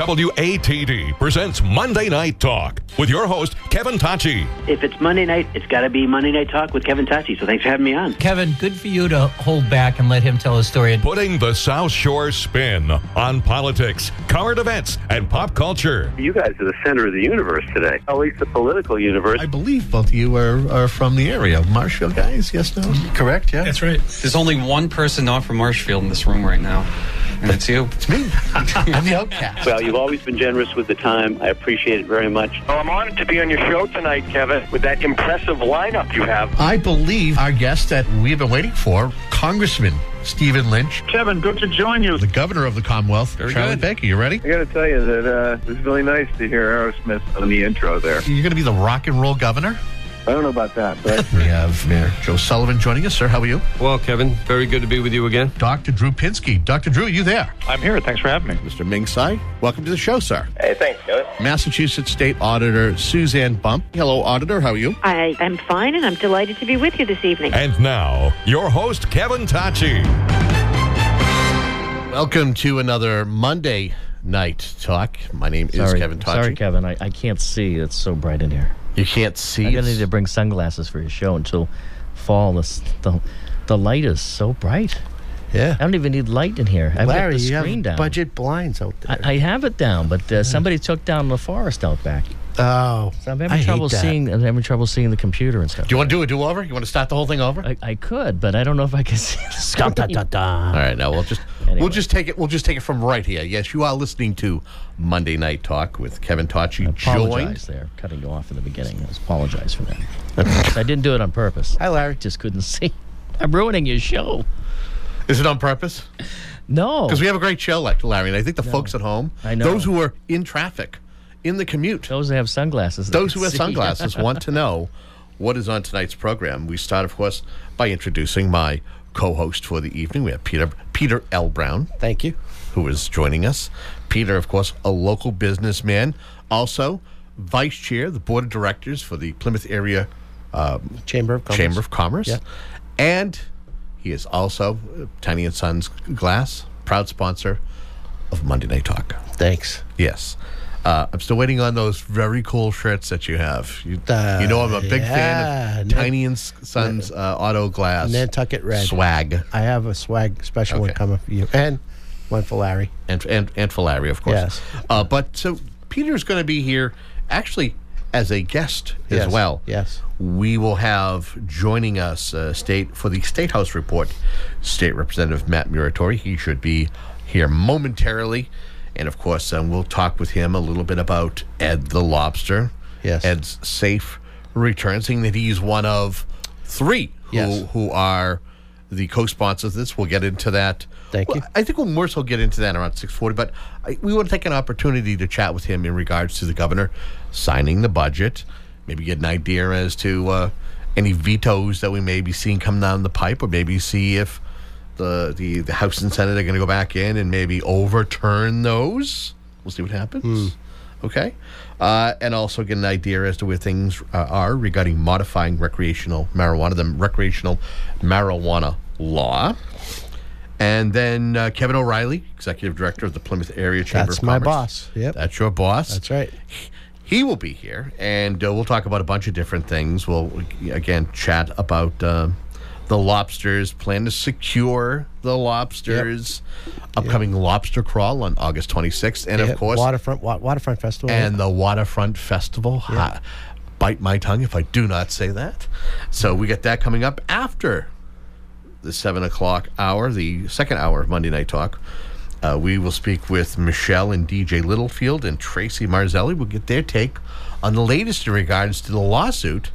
WATD presents Monday Night Talk with your host, Kevin Tacci. If it's Monday night, it's got to be Monday Night Talk with Kevin Tacci. So thanks for having me on. Kevin, good for you to hold back and let him tell his story. Putting the South Shore spin on politics, current events, and pop culture. You guys are the center of the universe today, at least the political universe. I believe both of you are from the area. Marshfield guys, yes, no? Correct, yeah? That's right. There's only one person not from Marshfield in this room right now, and it's you. It's me. I'm the outcast. Well, you've always been generous with the time. I appreciate it very much. Well, I'm honored to be on your show tonight, Kevin, with that impressive lineup you have. I believe our guest that we've been waiting for, Congressman Stephen Lynch. Kevin, good to join you. The governor of the Commonwealth, Charlie Baker. You ready? I got to tell you that it was really nice to hear Aerosmith on the intro there. You're going to be the rock and roll governor? I don't know about that, but We have Mayor Joe Sullivan joining us. Sir, how are you? Well, Kevin, very good to be with you again. Dr. Drew Pinsky. Dr. Drew, are you there? I'm here. Thanks for having me. Mr. Ming Tsai, welcome to the show, sir. Hey, thanks, Kevin. Massachusetts State Auditor Suzanne Bump. Hello, Auditor. How are you? I am fine, and I'm delighted to be with you this evening. And now, your host, Kevin Tacci. Welcome to another Monday Night Talk. My name is Kevin Tacci. Sorry, Kevin. I can't see. It's so bright in here. You can't see. I'm going to need to bring sunglasses for your show until fall. The light is so bright. Yeah. I don't even need light in here. I've Larry, got the you screen have down. budget blinds out there. I have it down, but somebody took down the forest out back. Oh, So I'm having trouble seeing. I'm having trouble seeing the computer and stuff. Do you want to do a do-over? You want to start the whole thing over? I could, but I don't know if I can see the screen. All right, now we'll Anyway. just take it from right here. Yes, you are listening to Monday Night Talk with Kevin Tacci. I apologize there, cutting you off in the beginning. I apologize for that. I didn't do it on purpose. Hi, Larry. Just couldn't see. I'm ruining your show. Is it on purpose? No. Because we have a great show, Larry, and I think the folks at home, I know. those who are in traffic, in the commute, Those that have sunglasses. those who have sunglasses want to know what is on tonight's program. We start, of course, by introducing my co-host for the evening. We have Peter L. Brown. Thank you. Who is joining us. Peter, of course, a local businessman, also vice chair of the board of directors for the Plymouth Area Chamber of Commerce. Yeah. And he is also Tiny & Sons Glass, proud sponsor of Monday Night Talk. Thanks. Yes. I'm still waiting on those very cool shirts that you have. You know I'm a big fan of Tiny & Sons Auto Glass Nantucket Red. swag. I have a swag special one coming for you. And one for Larry. And for Larry, of course. Yes. But so Peter's going to be here actually as a guest as well. Yes. We will have joining us for the State House report, State Representative Matt Muratori. He should be here momentarily. And, of course, we'll talk with him a little bit about Ed the Lobster. Yes. Ed's safe return, saying that he's one of three who are the co-sponsors of this. We'll get into that. Thank you. I think we'll more so get into that around 6:40, but we want to take an opportunity to chat with him in regards to the governor signing the budget, maybe get an idea as to any vetoes that we may be seeing come down the pipe, or maybe see if the House and Senate are going to go back in and maybe overturn those. We'll see what happens. Okay? And also get an idea as to where things are regarding modifying recreational marijuana, the recreational marijuana law. And then Kevin O'Reilly, Executive Director of the Plymouth Area Chamber of Commerce. That's my boss. Yep. That's your boss. That's right. He will be here, and we'll talk about a bunch of different things. We'll, again, chat about the lobsters, plan to secure the lobsters, upcoming lobster crawl on August 26th, and of course Waterfront Festival, and the Waterfront Festival. Bite my tongue if I do not say that. So we get that coming up after the 7 o'clock hour, the second hour of Monday Night Talk. We will speak with Michelle and DJ Littlefield and Tracy Marzelli. We'll get their take on the latest in regards to the lawsuit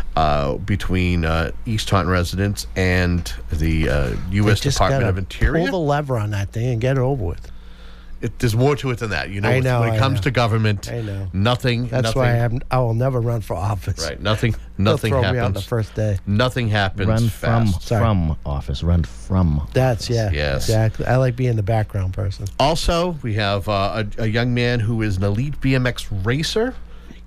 between East Taunton residents and the U.S. Department of Interior. Pull the lever on that thing and get it over with. There's more to it than that. You know, I know, when it comes to government, I know. nothing. That's why I will never run for office. Right. Nothing They'll throw happens. me out the first day. Nothing happens Run fast. from office. Run from. That's Yes. exactly. I like being the background person. Also, we have a young man who is an elite BMX racer.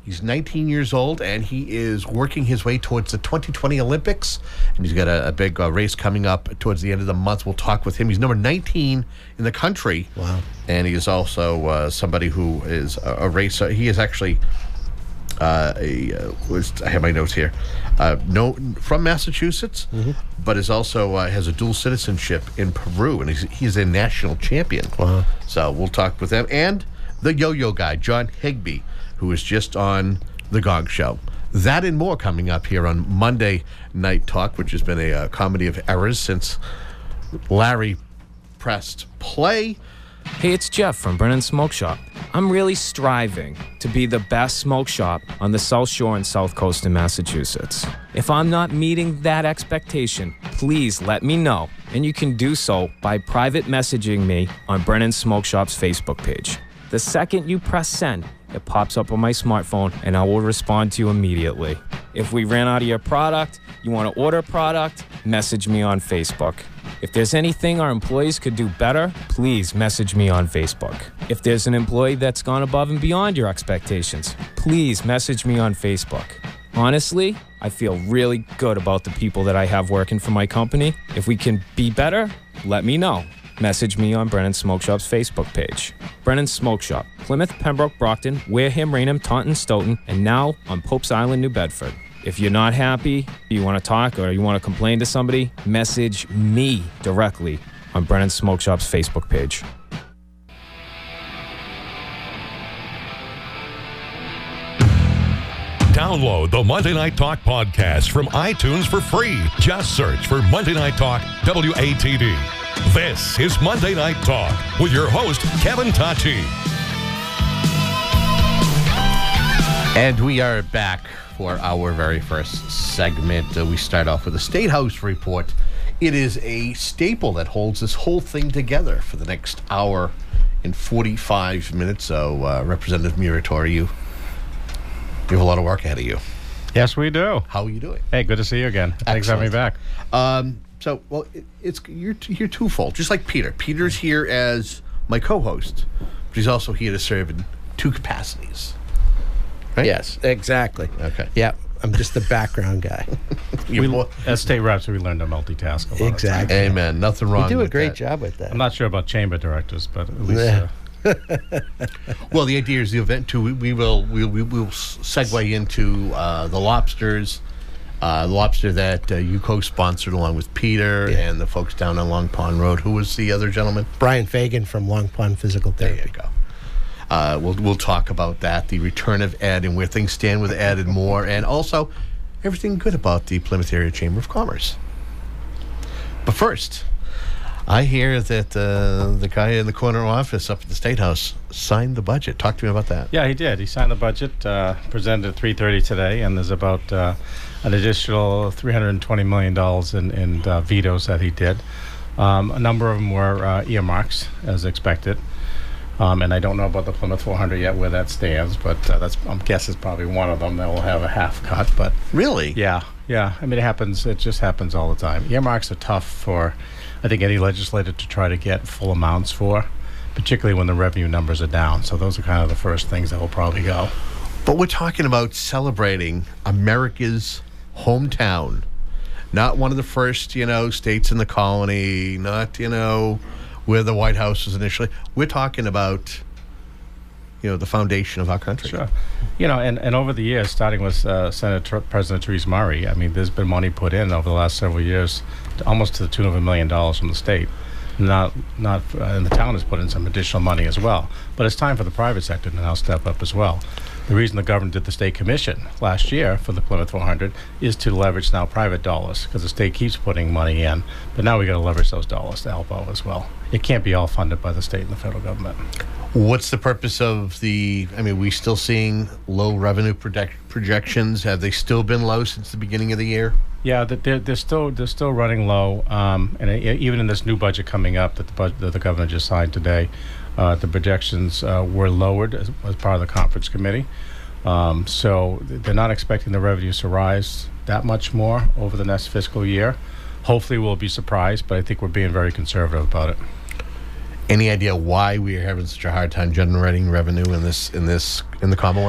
He's 19 years old, and he is working his way towards the 2020 Olympics. And he's got a big race coming up towards the end of the month. We'll talk with him. He's number 19 in the country. Wow. And he is also somebody who is a racer. He is actually, I have my notes here, from Massachusetts, but is also has a dual citizenship in Peru, and he's a national champion. Wow. So we'll talk with him. And the yo-yo guy, John Higbee, who is just on The Gong Show. That and more coming up here on Monday Night Talk, which has been a comedy of errors since Larry pressed play. Hey, it's Jeff from Brennan Smoke Shop. I'm really striving to be the best smoke shop on the South Shore and South Coast in Massachusetts. If I'm not meeting that expectation, please let me know, and you can do so by private messaging me on Brennan Smoke Shop's Facebook page. The second you press send, it pops up on my smartphone, and I will respond to you immediately. If we ran out of your product, you want to order a product, message me on Facebook. If there's anything our employees could do better, please message me on Facebook. If there's an employee that's gone above and beyond your expectations, please message me on Facebook. Honestly, I feel really good about the people that I have working for my company. If we can be better, let me know. Message me on Brennan Smoke Shop's Facebook page. Brennan Smoke Shop, Plymouth, Pembroke, Brockton, Wareham, Raynham, Taunton, Stoughton, and now on Pope's Island, New Bedford. If you're not happy, you want to talk, or you want to complain to somebody, message me directly on Brennan Smoke Shop's Facebook page. Download the Monday Night Talk podcast from iTunes for free. Just search for Monday Night Talk WATD. This is Monday Night Talk with your host, Kevin Tachi. And we are back for our very first segment. We start off with a State House report. It is a staple that holds this whole thing together for the next hour and 45 minutes. So, Representative Muratori, you have a lot of work ahead of you. Yes, we do. How are you doing? Hey, good to see you again. Thanks for having me back. You're twofold, just like Peter. Peter's here as my co-host, but he's also here to serve in two capacities. Right? Yes, exactly. Okay. Yeah, I'm just the background guy. As state reps, we learn to multitask a lot. Exactly. Amen. Nothing wrong with that. You do a great job with that. I'm not sure about chamber directors, but at least... Well, the idea is the event too. We will segue into the lobsters, the lobster that you co-sponsored along with Peter and the folks down on Long Pond Road. Who was the other gentleman? Brian Fagan from Long Pond Physical Therapy. There you go. We'll talk about that, the return of Ed and where things stand with Ed and more, and also everything good about the Plymouth Area Chamber of Commerce. But first, I hear that the guy in the corner office up at the State House signed the budget. Talk to me about that. Yeah, he did. He signed the budget, presented at 3:30 today, and there's about an additional $320 million in vetoes that he did. A number of them were earmarks, as expected. And I don't know about the Plymouth 400 yet, where that stands, but I'm guessing it's probably one of them that will have a half cut. But really? Yeah. I mean, it happens. It just happens all the time. Earmarks are tough for, I think, any legislator to try to get full amounts for, particularly when the revenue numbers are down. So those are kind of the first things that will probably go. But we're talking about celebrating America's hometown, not one of the first, states in the colony, not, where the White House was initially. We're talking about, the foundation of our country. Sure. And over the years, starting with President Therese Murray, I mean, there's been money put in over the last several years, almost to the tune of $1 million from the state. And the town has put in some additional money as well. But it's time for the private sector to now step up as well. The reason the governor did the state commission last year for the Plymouth 400 is to leverage now private dollars, because the state keeps putting money in, but now we got to leverage those dollars to help out as well. It can't be all funded by the state and the federal government. What's the purpose of we still seeing low revenue projections? Have they still been low since the beginning of the year? Yeah, they're still running low, and even in this new budget coming up that the governor just signed today, the projections were lowered as part of the conference committee. So they're not expecting the revenues to rise that much more over the next fiscal year. Hopefully we'll be surprised, but I think we're being very conservative about it. Any idea why we are having such a hard time generating revenue in the Commonwealth?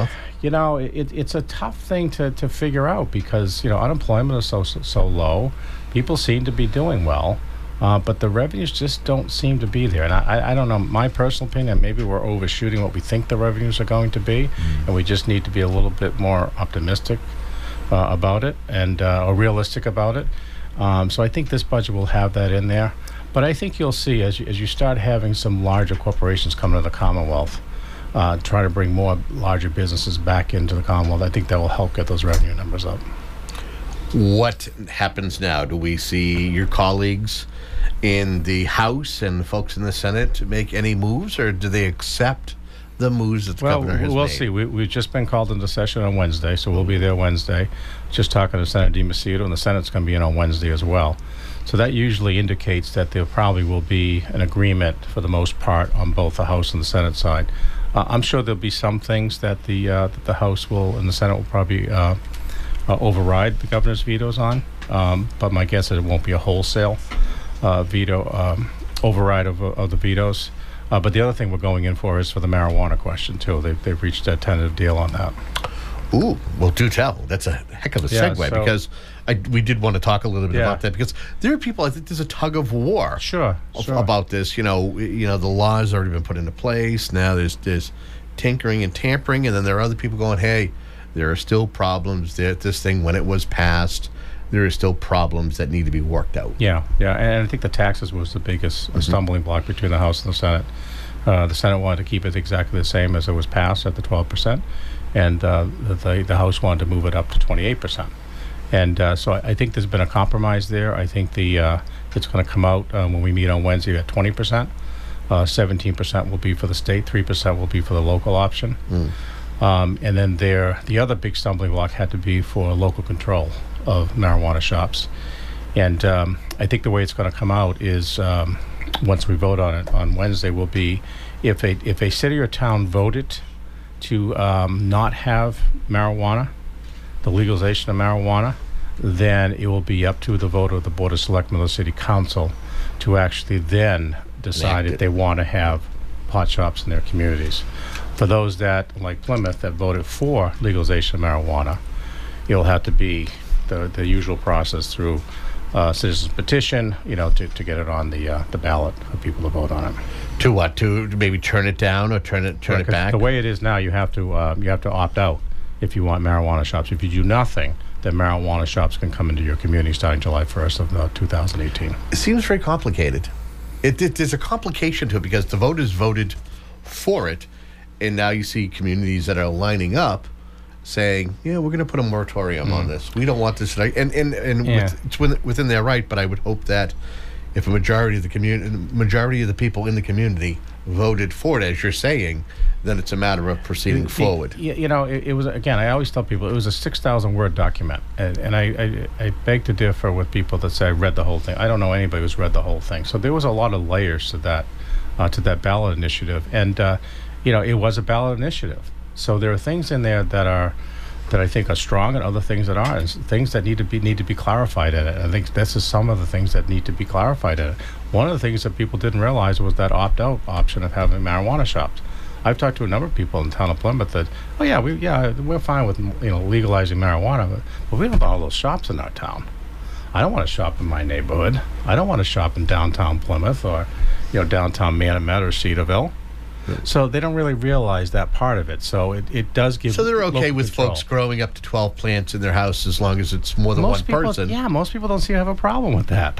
You know, it's a tough thing to figure out because, you know, unemployment is so low. People seem to be doing well, but the revenues just don't seem to be there. And I don't know, my personal opinion, maybe we're overshooting what we think the revenues are going to be, and we just need to be a little bit more optimistic about it and or realistic about it. So I think this budget will have that in there. But I think you'll see as you start having some larger corporations come to the Commonwealth, try to bring more larger businesses back into the Commonwealth, I think that will help get those revenue numbers up. What happens now? Do we see your colleagues in the House and folks in the Senate make any moves, or do they accept the moves that the governor has made? We'll see. We've just been called into session on Wednesday, so we'll be there Wednesday. Just talking to Senator DiMacedo, and the Senate's going to be in on Wednesday as well. So that usually indicates that there probably will be an agreement for the most part on both the House and the Senate side. I'm sure there'll be some things that the House will and the Senate will probably override the governor's vetoes on, but my guess is it won't be a wholesale veto override of the vetoes. But the other thing we're going in for is for the marijuana question too. They've reached a tentative deal on that. Ooh, well, do tell. That's a heck of a segue because we did want to talk a little bit about that because there are people. I think there's a tug of war. Sure. About this. You know, the law has already been put into place. Now there's tinkering and tampering, and then there are other people going, "Hey, there are still problems. This thing when it was passed, there are still problems that need to be worked out." Yeah, and I think the taxes was the biggest stumbling block between the House and the Senate. The Senate wanted to keep it exactly the same as it was passed at the 12%. And the House wanted to move it up to 28%. And so I think there's been a compromise there. I think it's going to come out when we meet on Wednesday at 20%. 17% will be for the state, 3% will be for the local option. And then the other big stumbling block had to be for local control of marijuana shops. And I think the way it's going to come out is once we vote on it on Wednesday will be if a city or town voted to not have marijuana, the legalization of marijuana, then it will be up to the vote of the Board of Selectmen of the City Council to actually then decide if they want to have pot shops in their communities. For those that, like Plymouth, that voted for legalization of marijuana, it'll have to be the usual process through citizens petition, to get it on the ballot for people to vote on it. To what? To maybe turn it down or turn it back? The way it is now, you have to opt out if you want marijuana shops. If you do nothing, then marijuana shops can come into your community starting July 1st of 2018. It seems very complicated. There's a complication to it because the voters voted for it, and now you see communities that are lining up saying, "Yeah, we're going to put a moratorium on this. We don't want this." It's within their right, but I would hope that if a majority of the people in the community voted for it, as you're saying, then it's a matter of proceeding forward. It was, again, I always tell people it was a 6,000-word document, and I beg to differ with people that say I read the whole thing. I don't know anybody who's read the whole thing. So there was a lot of layers to that ballot initiative, and it was a ballot initiative. So there are things in there that I think are strong, and other things that aren't, and things that need to be clarified in it. And I think this is some of the things that need to be clarified in it. One of the things that people didn't realize was that opt-out option of having marijuana shops. I've talked to a number of people in the town of Plymouth that, we're fine with legalizing marijuana, but we don't want all those shops in our town. I don't want to shop in my neighborhood. I don't want to shop in downtown Plymouth or downtown Manamet or Cedarville. So they don't really realize that part of it. So it does give. So they're okay with control. folks growing up to 12 plants in their house as long as it's more than one person. Yeah, most people don't seem to have a problem with that.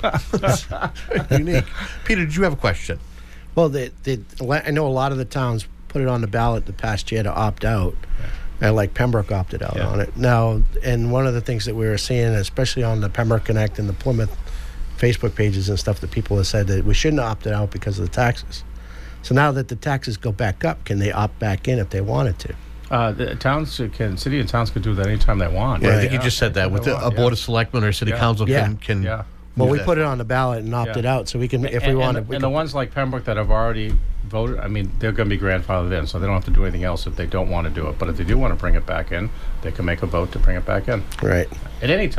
Unique. Peter, did you have a question? Well, I know a lot of the towns put it on the ballot the past year to opt out. And like Pembroke opted out on it. Now, and one of the things that we were seeing, especially on the Pembroke Connect and the Plymouth Facebook pages and stuff, that people have said that we shouldn't have opted out because of the taxes. So now that the taxes go back up, can they opt back in if they wanted to? The city and towns could do that anytime they want. Yeah, I think you just said that. With a board of selectmen or city council can. Yeah. Well, we put it on the ballot and opted out, so we can, if we wanted. And the ones like Pembroke that have already voted, I mean, they're going to be grandfathered in, so they don't have to do anything else if they don't want to do it. But if they do want to bring it back in, they can make a vote to bring it back in. Right. At any time.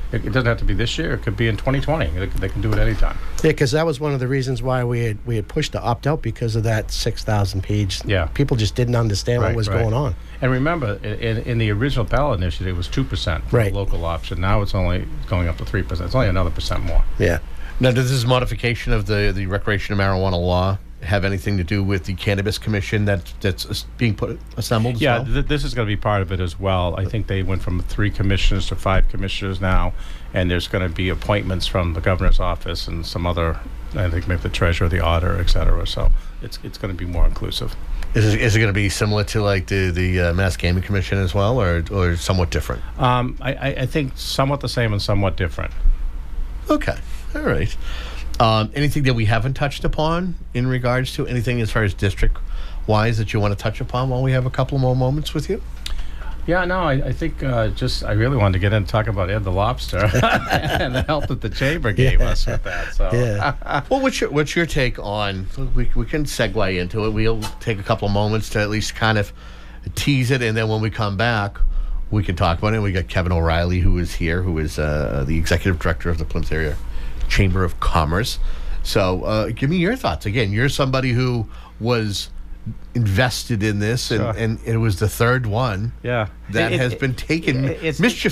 It doesn't have to be this year. It could be in 2020. They can do it anytime. Yeah, because that was one of the reasons why we had pushed to opt out because of that 6,000 page. Yeah. People just didn't understand what was going on. And remember, in the original ballot initiative, it was 2% for the local option. Now it's only going up to 3%. It's only another % more. Yeah. Now, does this modification of the recreational marijuana law have anything to do with the Cannabis Commission that's being assembled as well? Yeah, this is going to be part of it as well. I think they went from 3 commissioners to 5 commissioners now, and there's going to be appointments from the governor's office and some other, I think maybe the treasurer, the auditor, et cetera. So it's going to be more inclusive. Is it going to be similar to like the Mass Gaming Commission as well, or somewhat different? I think somewhat the same and somewhat different. Okay, all right. Anything that we haven't touched upon in regards to anything as far as district-wise that you want to touch upon while we have a couple more moments with you? Yeah, no, I think I really wanted to get in and talk about Ed the Lobster and the help that the chamber gave us with that. So, well, what's your take on? We can segue into it. We'll take a couple of moments to at least kind of tease it, and then when we come back, we can talk about it. We got Kevin O'Reilly, who is here, who is the executive director of the Plymouth Area Chamber of Commerce. So, give me your thoughts. Again, you're somebody who was invested in this, and it was the third one that has been taken. Mischief,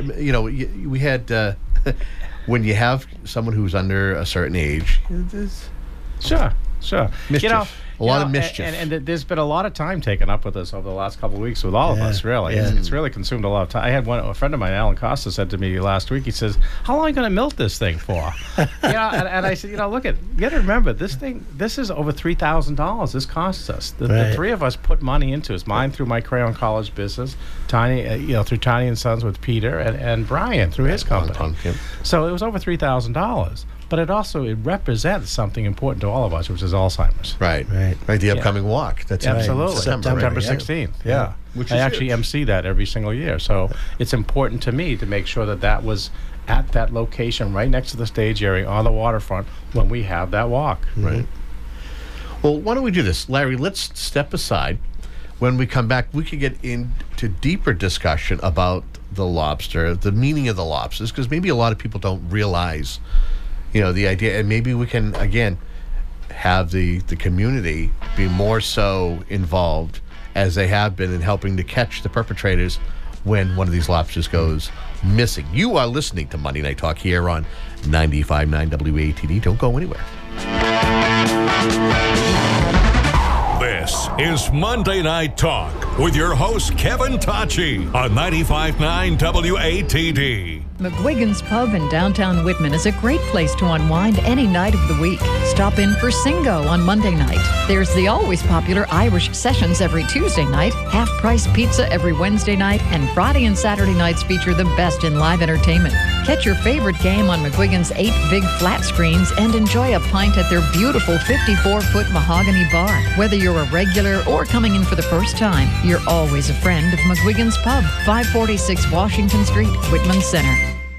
we had when you have someone who's under a certain age. Sure. Mischief. A lot of mischief. And there's been a lot of time taken up with this over the last couple of weeks with all of us, really. Yeah. It's really consumed a lot of time. I had a friend of mine, Alan Costa, said to me last week, he says, how long are you going to milk this thing for? And I said, you got to remember, this is over $3,000 this costs us. The three of us put money into it. Mine through my Crayon College business, Tiny, through Tiny and Sons with Peter, and Brian through his company. So it was over $3,000. But it represents something important to all of us, which is Alzheimer's. Right. The upcoming walk. That's absolutely September 16th. Yeah. I actually MC that every single year. So it's important to me to make sure that was at that location right next to the stage area on the waterfront when we have that walk. Right. Well, why don't we do this, Larry? Let's step aside. When we come back, we could get into deeper discussion about the lobster, the meaning of the lobsters, because maybe a lot of people don't realize the idea, and maybe we can, again, have the community be more so involved as they have been in helping to catch the perpetrators when one of these lobsters goes missing. You are listening to Monday Night Talk here on 95.9 WATD. Don't go anywhere. This is Monday Night Talk with your host, Kevin Tachi, on 95.9 WATD. McGuigan's Pub in downtown Whitman is a great place to unwind any night of the week. Stop in for Singo on Monday night. There's the always popular Irish Sessions every Tuesday night, half-price pizza every Wednesday night, and Friday and Saturday nights feature the best in live entertainment. Catch your favorite game on McGuigan's 8 big flat screens and enjoy a pint at their beautiful 54-foot mahogany bar. Whether you're a regular or coming in for the first time, you're always a friend of McGuigan's Pub, 546 Washington Street, Whitman Center.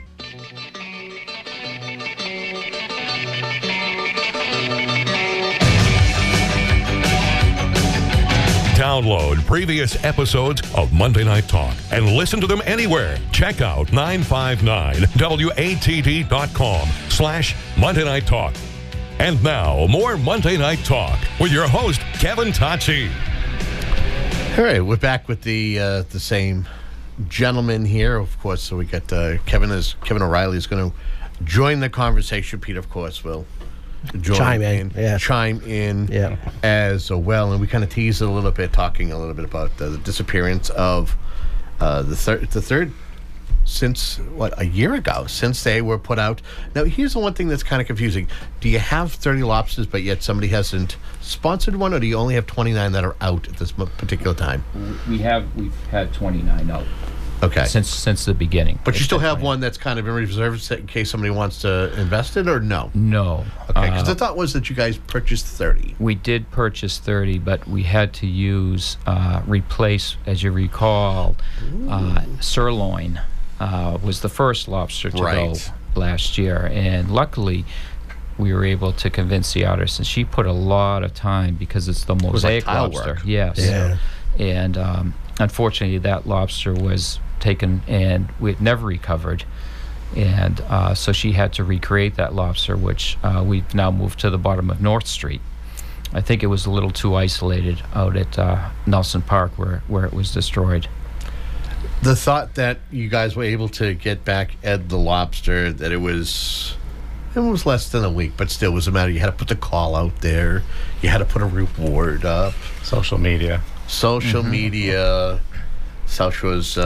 Download previous episodes of Monday Night Talk and listen to them anywhere. Check out 959watd.com/Monday Night Talk. And now, more Monday Night Talk with your host, Kevin Tachi. All right, we're back with the same gentleman here, of course. So we got Kevin O'Reilly is going to join the conversation. Pete, of course, will chime in as well. And we kind of teased it a little bit, talking a little bit about the disappearance of the third since a year ago, since they were put out. Now, here's the one thing that's kind of confusing. Do you have 30 lobsters, but yet somebody hasn't sponsored one, or do you only have 29 that are out at this particular time? We've had 29 out. Okay. Since the beginning. But you still have one that's kind of in reserve in case somebody wants to invest it, or no? No. Okay, because the thought was that you guys purchased 30. We did purchase 30, but we had to replace, as you recall, sirloin was the first lobster to go last year. And luckily, we were able to convince the artist, and she put a lot of time because it's the mosaic lobster. Yes. Yeah. And unfortunately, that lobster was taken and we never recovered. And so she had to recreate that lobster, which we've now moved to the bottom of North Street. I think it was a little too isolated out at Nelson Park where it was destroyed. The thought that you guys were able to get back Ed the lobster, that it was less than a week, but still was a matter. You had to put the call out there. You had to put a reward up. Social media. South Shore's,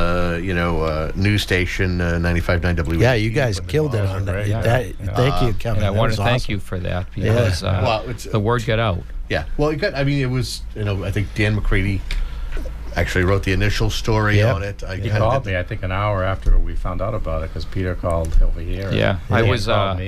news station, 95.9 WATD. Yeah, you guys killed it on that. Thank you, Kevin. And I want to thank awesome. you for that because the word got out. Yeah. Well, it was, I think Dan McCready actually wrote the initial story on it. He called me, I think, an hour after we found out about it because Peter called over here. Yeah, I was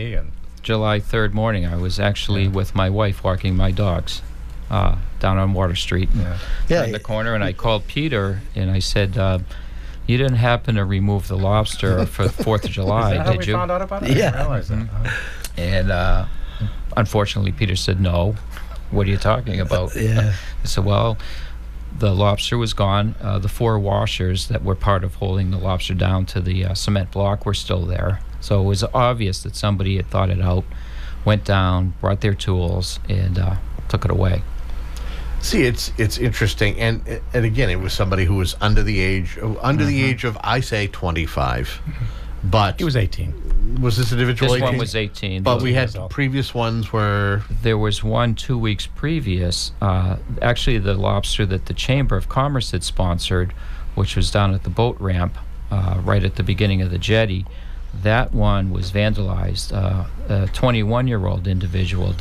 July 3rd morning. I was actually with my wife walking my dogs down on Water Street. Turned the corner, and I called Peter, and I said, "You didn't happen to remove the lobster for the 4th of July, did you?" Found out about it? Yeah. I didn't realize that. And unfortunately, Peter said, "No. What are you talking about?" Yeah. I said, "Well, the lobster was gone. The 4 washers that were part of holding the lobster down to the cement block were still there. So it was obvious that somebody had thought it out, went down, brought their tools, and took it away." See, it's interesting, and again, it was somebody who was under the age of, I say, 25, but he was 18. Was this individual? This 18? one was 18. But we had previous ones where there was one 2 weeks previous. Actually, the lobster that the Chamber of Commerce had sponsored, which was down at the boat ramp, right at the beginning of the jetty. That one was vandalized. A 21-year-old individual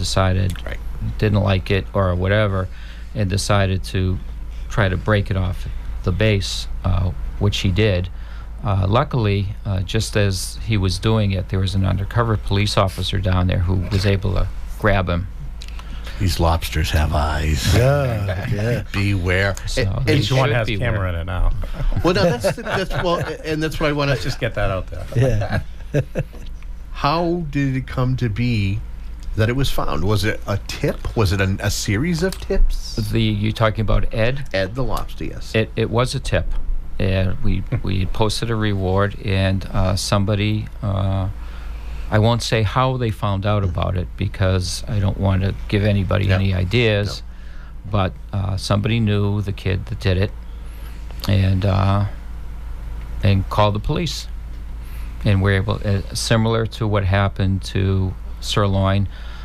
didn't like it or whatever, and decided to try to break it off the base, which he did. Luckily, just as he was doing it, there was an undercover police officer down there who was able to grab him. These lobsters have eyes. Yeah. Beware. So each one has a camera in it now. Well, no, that's what I want to just get that out there. Yeah. How did it come to be that it was found? Was it a tip? Was it a series of tips? You talking about Ed? Ed the lobster, yes. It was a tip. And we posted a reward, and somebody, I won't say how they found out about it because I don't want to give anybody any ideas, but somebody knew the kid that did it, and called the police. And we're able, similar to what happened to Sirloin,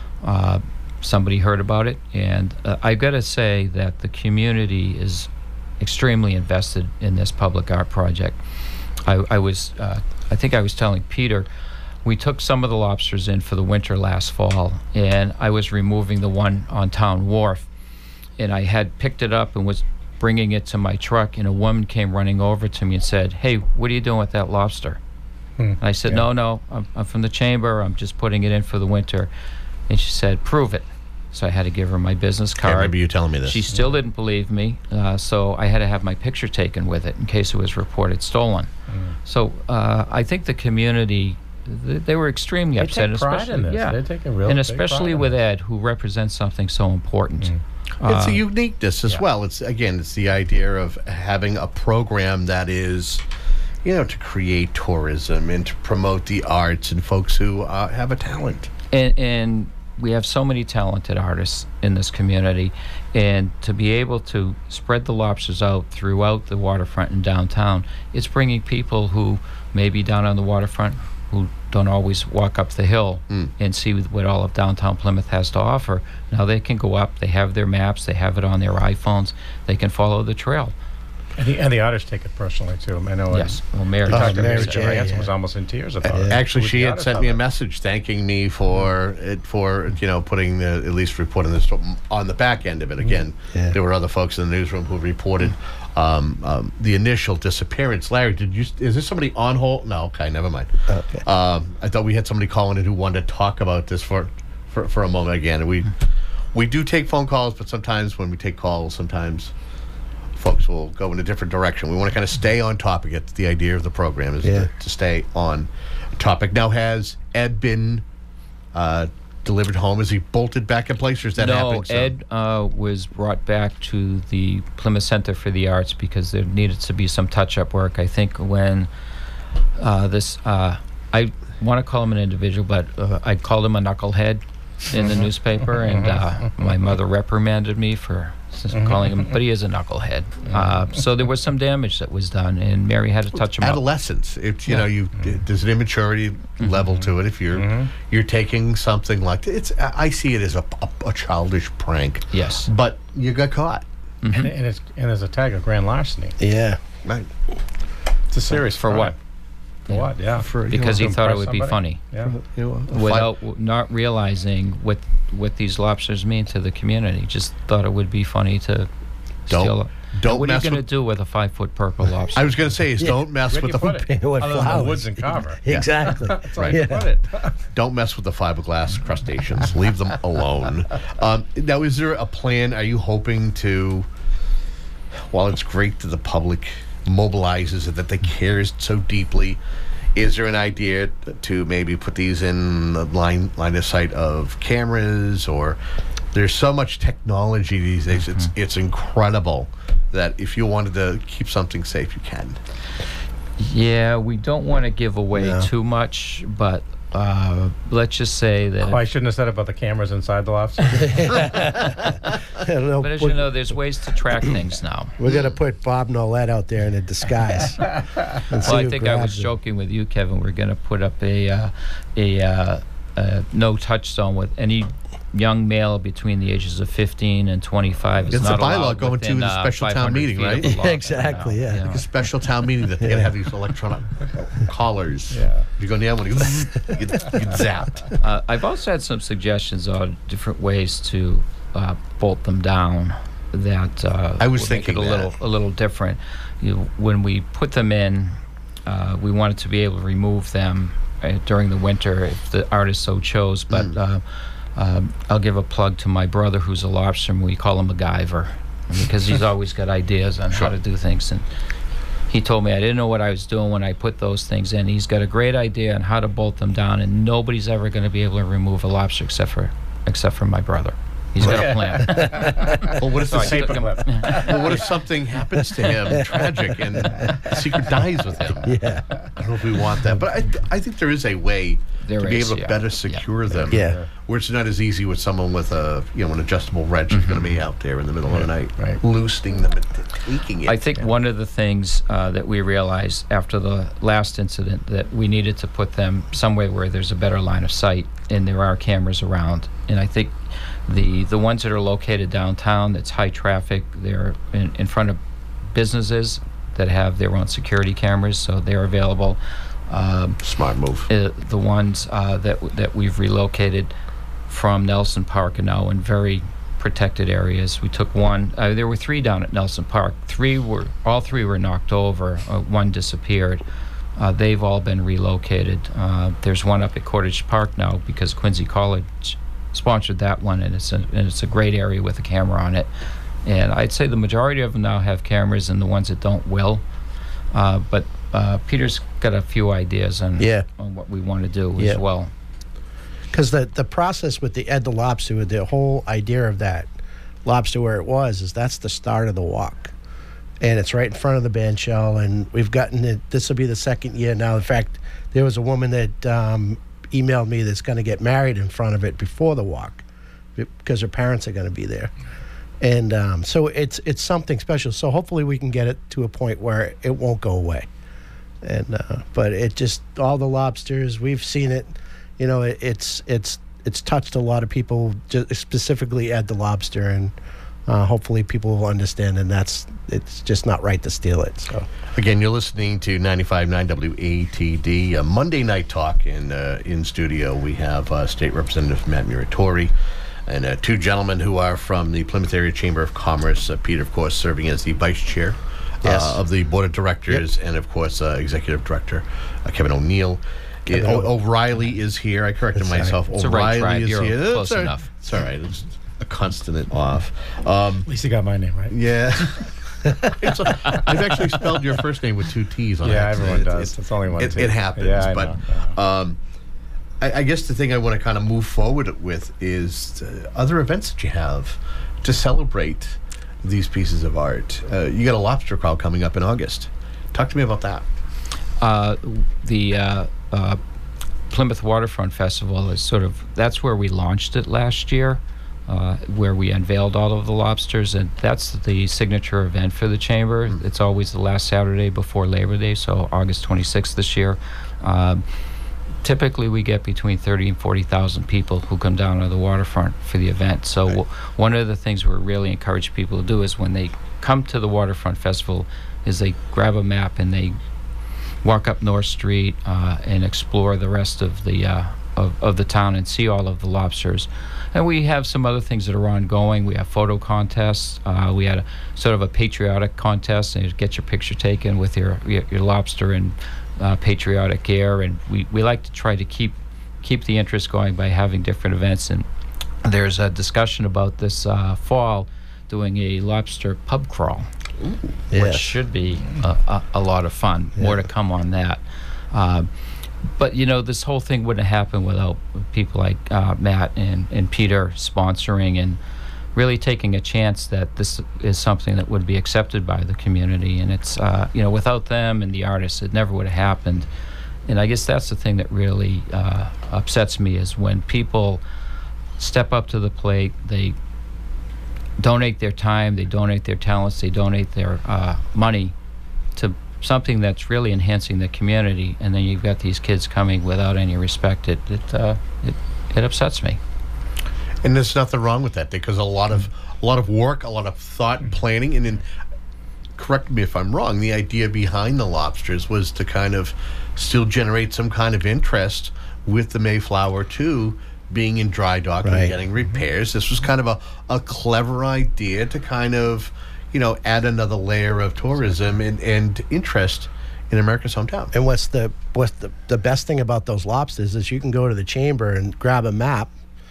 somebody heard about it, and I've got to say that the community is extremely invested in this public art project. I think I was telling Peter, we took some of the lobsters in for the winter last fall, and I was removing the one on Town Wharf, and I had picked it up and was bringing it to my truck, and a woman came running over to me and said, "Hey, what are you doing with that lobster?" And I said, no, I'm from the chamber. I'm just putting it in for the winter. And she said, "Prove it." So I had to give her my business card. I remember you telling me this. She still didn't believe me, so I had to have my picture taken with it in case it was reported stolen. So I think the community, they were extremely upset. They take pride in this. Yeah. They take a real and big especially pride with in Ed, who represents something so important. It's a uniqueness as well. It's the idea of having a program that is, to create tourism and to promote the arts and folks who have a talent. And we have so many talented artists in this community, and to be able to spread the lobsters out throughout the waterfront and downtown, it's bringing people who may be down on the waterfront who don't always walk up the hill and see what all of downtown Plymouth has to offer. Now they can go up, they have their maps, they have it on their iPhones, they can follow the trail. And the artists take it personally too. I know. Yes. Well, Mary Jo Hansen was almost in tears about it. Actually, she had sent me a message thanking me for putting at least reporting this on the back end of it. Again, there were other folks in the newsroom who reported the initial disappearance. Larry, is this somebody on hold? No. Okay, never mind. Okay. I thought we had somebody calling in who wanted to talk about this for a moment again. And we do take phone calls, but sometimes when we take calls, folks will go in a different direction. We want to kind of stay on topic. It's the idea of the program is to stay on topic. Now, has Ed been delivered home? Is he bolted back in place, or is that happening? No, Ed was brought back to the Plymouth Center for the Arts because there needed to be some touch-up work. I think when I I want to call him an individual, but I called him a knucklehead in the newspaper, and my mother reprimanded me for calling him, but he is a knucklehead. So there was some damage that was done, and Mary had to touch him up. Adolescence. It's there's an immaturity level to it. If you're taking something like I see it as a childish prank. Yes, but you got caught, and there's a tag of grand larceny. Yeah, right. It's a serious for crime. what? For what? Yeah, because he thought it would be funny. Yeah, without not realizing what these lobsters mean to the community. Just thought it would be funny to steal. Don't what are you mess going to with- do with a 5-foot purple lobster? I was going to say don't mess Where do with you the put it? With Other than the flowers. woods and Carver. Exactly. That's where Right. you put it. Don't mess with the fiberglass crustaceans. Leave them alone. Now, is there a plan? Are you hoping to? While it's great that the public mobilizes and that they cares so deeply, is there an idea to maybe put these in the line of sight of cameras? Or there's so much technology these days. It's incredible that if you wanted to keep something safe, you can. Yeah, we don't want to give away too much, but let's just say that. I shouldn't have said about the cameras inside the lobster. But as you know, there's ways to track things now. We're going to put Bob Nolette out there in a disguise. Well, I think I was joking with you, Kevin. We're going to put up a no touch zone with any young male between the ages of 15 and 25. It's a bylaw going to the special town meeting, right? Exactly, yeah. Like a special town meeting that they're going to have these electronic collars. Yeah. You go near one, you get zapped. I've also had some suggestions on different ways to bolt them down. That I was would thinking make it a little different. When we put them in, we wanted to be able to remove them during the winter if the artist so chose. But I'll give a plug to my brother who's a lobsterman. We call him MacGyver because he's always got ideas on how to do things. And he told me I didn't know what I was doing when I put those things in. He's got a great idea on how to bolt them down, and nobody's ever going to be able to remove a lobster except for my brother. He's got a plan. Well, what if So I took him- well, what if something happens to him, tragic, and the secret dies with him? Yeah. I don't know if we want that, but I think there is a way to be able to better secure them. Yeah. Where it's not as easy with someone with an adjustable wrench who's going to be out there in the middle of the night, loosening them and taking it. I think one of the things that we realized after the last incident that we needed to put them somewhere where there's a better line of sight and there are cameras around. And I think the ones that are located downtown, that's high traffic, they're in front of businesses that have their own security cameras, so they're available. Smart move. The ones that we've relocated from Nelson Park are now in very protected areas. We took one. There were 3 down at Nelson Park. All three were knocked over. One disappeared. They've all been relocated. There's one up at Cordage Park now because Quincy College sponsored that one, and it's a great area with a camera on it. And I'd say the majority of them now have cameras, and the ones that don't will. But Peter's got a few ideas on what we want to do as well. Because the process with the Ed the Lobster, the whole idea of that lobster where it was, is that's the start of the walk. And it's right in front of the band shell, and we've gotten it. This will be the second year now. In fact, there was a woman that emailed me that's going to get married in front of it before the walk because her parents are going to be there. And so it's something special. So hopefully we can get it to a point where it won't go away. And but it just, all the lobsters, we've seen it. You know, it's touched a lot of people, specifically Ed the Lobster, and hopefully people will understand. And it's just not right to steal it. So again, you're listening to 95.9 WATD Monday Night Talk. In studio we have State Representative Matt Muratori and 2 gentlemen who are from the Plymouth Area Chamber of Commerce. Peter, of course, serving as the vice chair of the board of directors, and of course executive director Kevin O'Neill. O'Reilly is here. I corrected myself. It's O'Reilly right is You're here. close enough. It's all right. It's a consonant off. At least you got my name right. Yeah. I've actually spelled your first name with 2 T's on it. Yeah, everyone does. It's only one T. It happens. Yeah, but I guess the thing I want to kind of move forward with is other events that you have to celebrate these pieces of art. You got a lobster crawl coming up in August. Talk to me about that. The Plymouth Waterfront Festival is that's where we launched it last year, where we unveiled all of the lobsters, and that's the signature event for the Chamber. It's always the last Saturday before Labor Day, so August 26th this year. Typically, we get between 30 and 40,000 people who come down to the waterfront for the event. So one of the things we really encourage people to do is when they come to the Waterfront Festival is they grab a map and they walk up North Street and explore the rest of the town and see all of the lobsters. And we have some other things that are ongoing. We have photo contests. We had a sort of a patriotic contest, and you get your picture taken with your lobster and patriotic gear. And we like to try to keep the interest going by having different events. And there's a discussion about this fall doing a lobster pub crawl, which should be a lot of fun. More to come on that. But, this whole thing wouldn't happen without people like Matt and Peter sponsoring and really taking a chance that this is something that would be accepted by the community. And it's, without them and the artists, it never would have happened. And I guess that's the thing that really upsets me is when people step up to the plate, they donate their time, they donate their talents, they donate their money to something that's really enhancing the community, and then you've got these kids coming without any respect. It upsets me. And there's nothing wrong with that, because a lot of work, a lot of thought and planning, and then, correct me if I'm wrong, the idea behind the lobsters was to kind of still generate some kind of interest with the Mayflower too being in dry dock and getting repairs. This was kind of a clever idea to kind of add another layer of tourism and interest in America's hometown. And what's the best thing about those lobsters is you can go to the Chamber and grab a map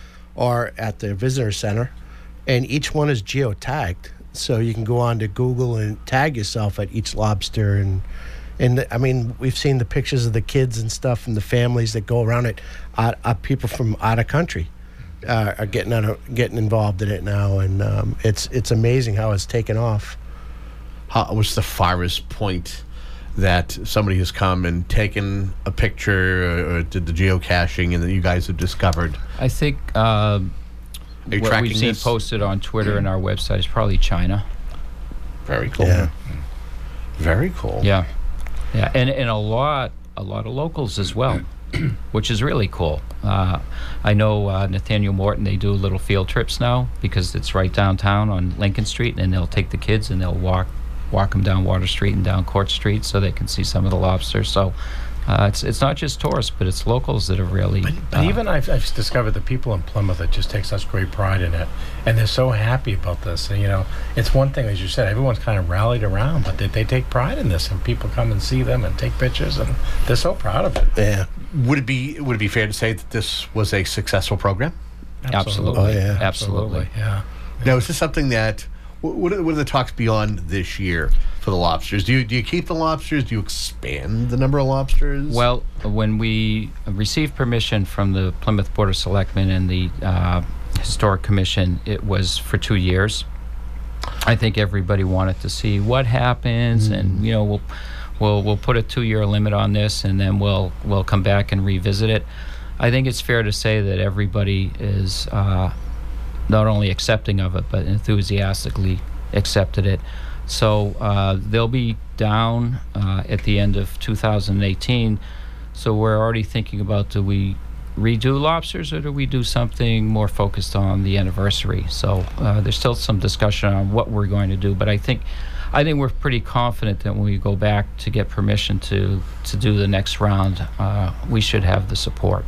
or at the visitor center, and each one is geotagged. So you can go on to Google and tag yourself at each lobster. And I mean, we've seen the pictures of the kids and stuff and the families that go around it. People from out of country are getting involved in it now, and it's amazing how it's taken off. How was the farthest point that somebody has come and taken a picture or did the geocaching and that you guys have discovered? I think what we've seen posted on Twitter and our website is probably China. Very cool. Yeah. Very cool. Yeah, and a lot of locals as well. Which is really cool. I know Nathaniel Morton, they do little field trips now because it's right downtown on Lincoln Street, and they'll take the kids and they'll walk them down Water Street and down Court Street so they can see some of the lobsters. So it's not just tourists, but it's locals that have really... But even I've discovered the people in Plymouth that just take such great pride in it, and they're so happy about this. And, it's one thing, as you said, everyone's kind of rallied around, but they take pride in this, and people come and see them and take pictures, and they're so proud of it. Yeah. Would it be fair to say that this was a successful program? Absolutely. Oh, yeah. Absolutely. Yeah. Now, is this something that... What are the talks beyond this year for the lobsters? Do you keep the lobsters? Do you expand the number of lobsters? Well, when we received permission from the Plymouth Board of Selectmen and the Historic Commission, it was for 2 years. I think everybody wanted to see what happens, and we'll put a 2-year limit on this, and then we'll come back and revisit it. I think it's fair to say that everybody is not only accepting of it, but enthusiastically accepted it. So they'll be down at the end of 2018. So we're already thinking about, do we redo lobsters or do we do something more focused on the anniversary? So there's still some discussion on what we're going to do, but I think we're pretty confident that when we go back to get permission to do the next round, we should have the support.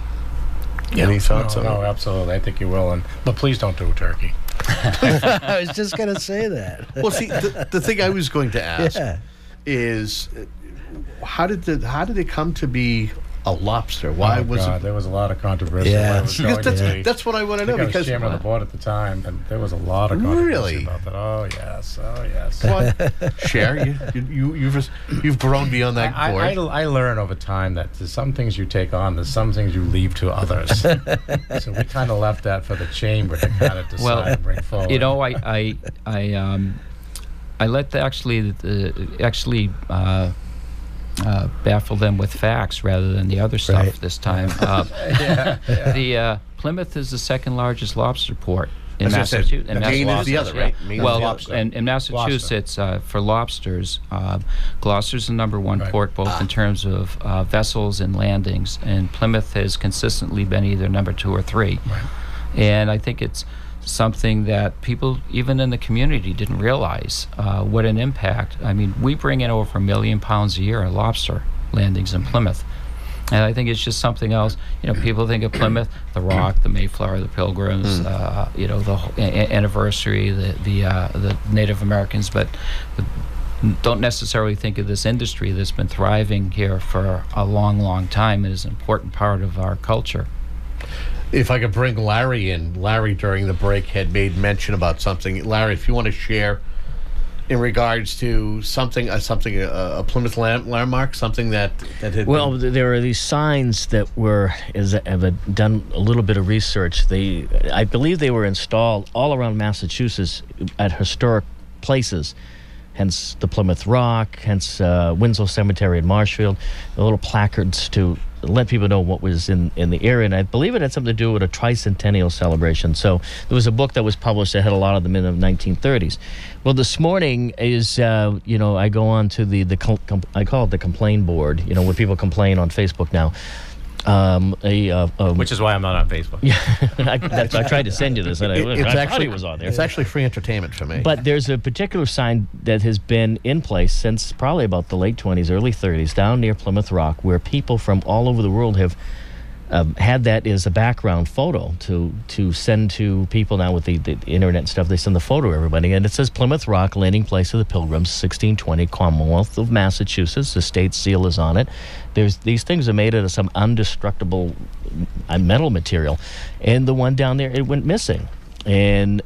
Any thoughts on No, absolutely. I think you will. But please don't do turkey. I was just going to say that. Well, see, the thing I was going to ask is, how did it come to be a lobster? Why was it? There was a lot of controversy. Yeah, that's what I want to know. Because I was chairman of the board at the time, and there was a lot of controversy about that. Oh yes. What? Cher, you've grown beyond that board. I learn over time that there's some things you take on, there's some things you leave to others. So we kind of left that for the chamber to kind of decide and bring forward. You know, I let baffle them with facts rather than the other stuff this time. The Plymouth is the second largest lobster port in Massachusetts. Maine is the other, right? Well, in Massachusetts, for lobsters, Gloucester's the number one port, both in terms of vessels and landings, and Plymouth has consistently been either number 2 or 3. Right. And I think it's something that people, even in the community, didn't realize what an impact. I mean, we bring in over 1 million pounds a year of lobster landings in Plymouth. And I think it's just something else. People think of Plymouth, the Rock, the Mayflower, the Pilgrims, the anniversary, the Native Americans, but don't necessarily think of this industry that's been thriving here for a long, long time and is an important part of our culture. If I could bring Larry in. Larry, during the break, had made mention about something. Larry, if you want to share in regards to something, a Plymouth landmark, something that had there are these signs that have done a little bit of research. I believe they were installed all around Massachusetts at historic places, hence the Plymouth Rock, hence Winslow Cemetery in Marshfield, the little placards to let people know what was in the area. And I believe it had something to do with a tricentennial celebration. So there was a book that was published that had a lot of them in the 1930s. Well, this morning is, I go on to I call it the complain board, where people complain on Facebook now. Which is why I'm not on Facebook. Yeah, I tried to send you this, and I thought it was on there. It's actually free entertainment for me. But there's a particular sign that has been in place since probably about the late 20s, early 30s, down near Plymouth Rock, where people from all over the world have had that as a background photo to send to people now with the internet and stuff. They send the photo to everybody, and it says Plymouth Rock, landing place of the Pilgrims, 1620, Commonwealth of Massachusetts. The state seal is on it. These things are made out of some indestructible metal material, and the one down there, it went missing. And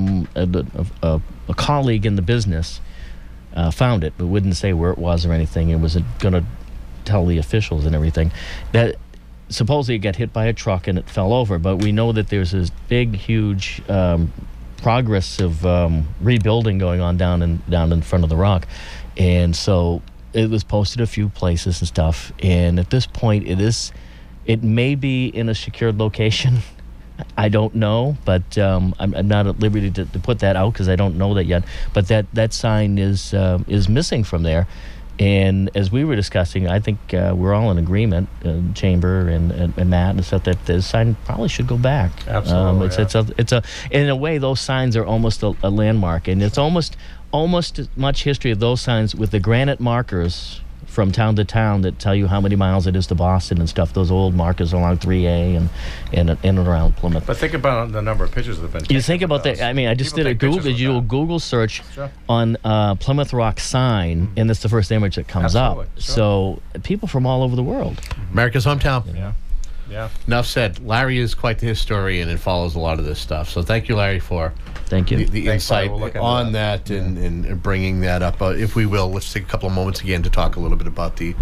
a colleague in the business found it, but wouldn't say where it was or anything. It wasn't going to tell the officials and everything. That supposedly it got hit by a truck and it fell over, but we know that there's this big, huge progress of rebuilding going on down in front of the Rock, and so it was posted a few places and stuff. And at this point, it may be in a secured location. I don't know, but I'm not at liberty to put that out because I don't know that yet. But that sign is missing from there. And as we were discussing, I think we're all in agreement, Chamber and Matt and stuff, that the sign probably should go back. Absolutely. It's in a way, those signs are almost a landmark, and it's almost as much history of those signs with the granite markers from town to town that tell you how many miles it is to Boston and stuff. Those old markers along 3A and in and around Plymouth. But think about the number of pictures that have been taken. You think about that. I mean, I just did a Google search on Plymouth Rock sign, and that's the first image that comes up. Sure. So people from all over the world. America's hometown. Yeah. Enough said. Larry is quite the historian and follows a lot of this stuff. So thank you, Larry, for the insight on that and bringing that up. If we will, let's take a couple of moments again to talk a little bit about the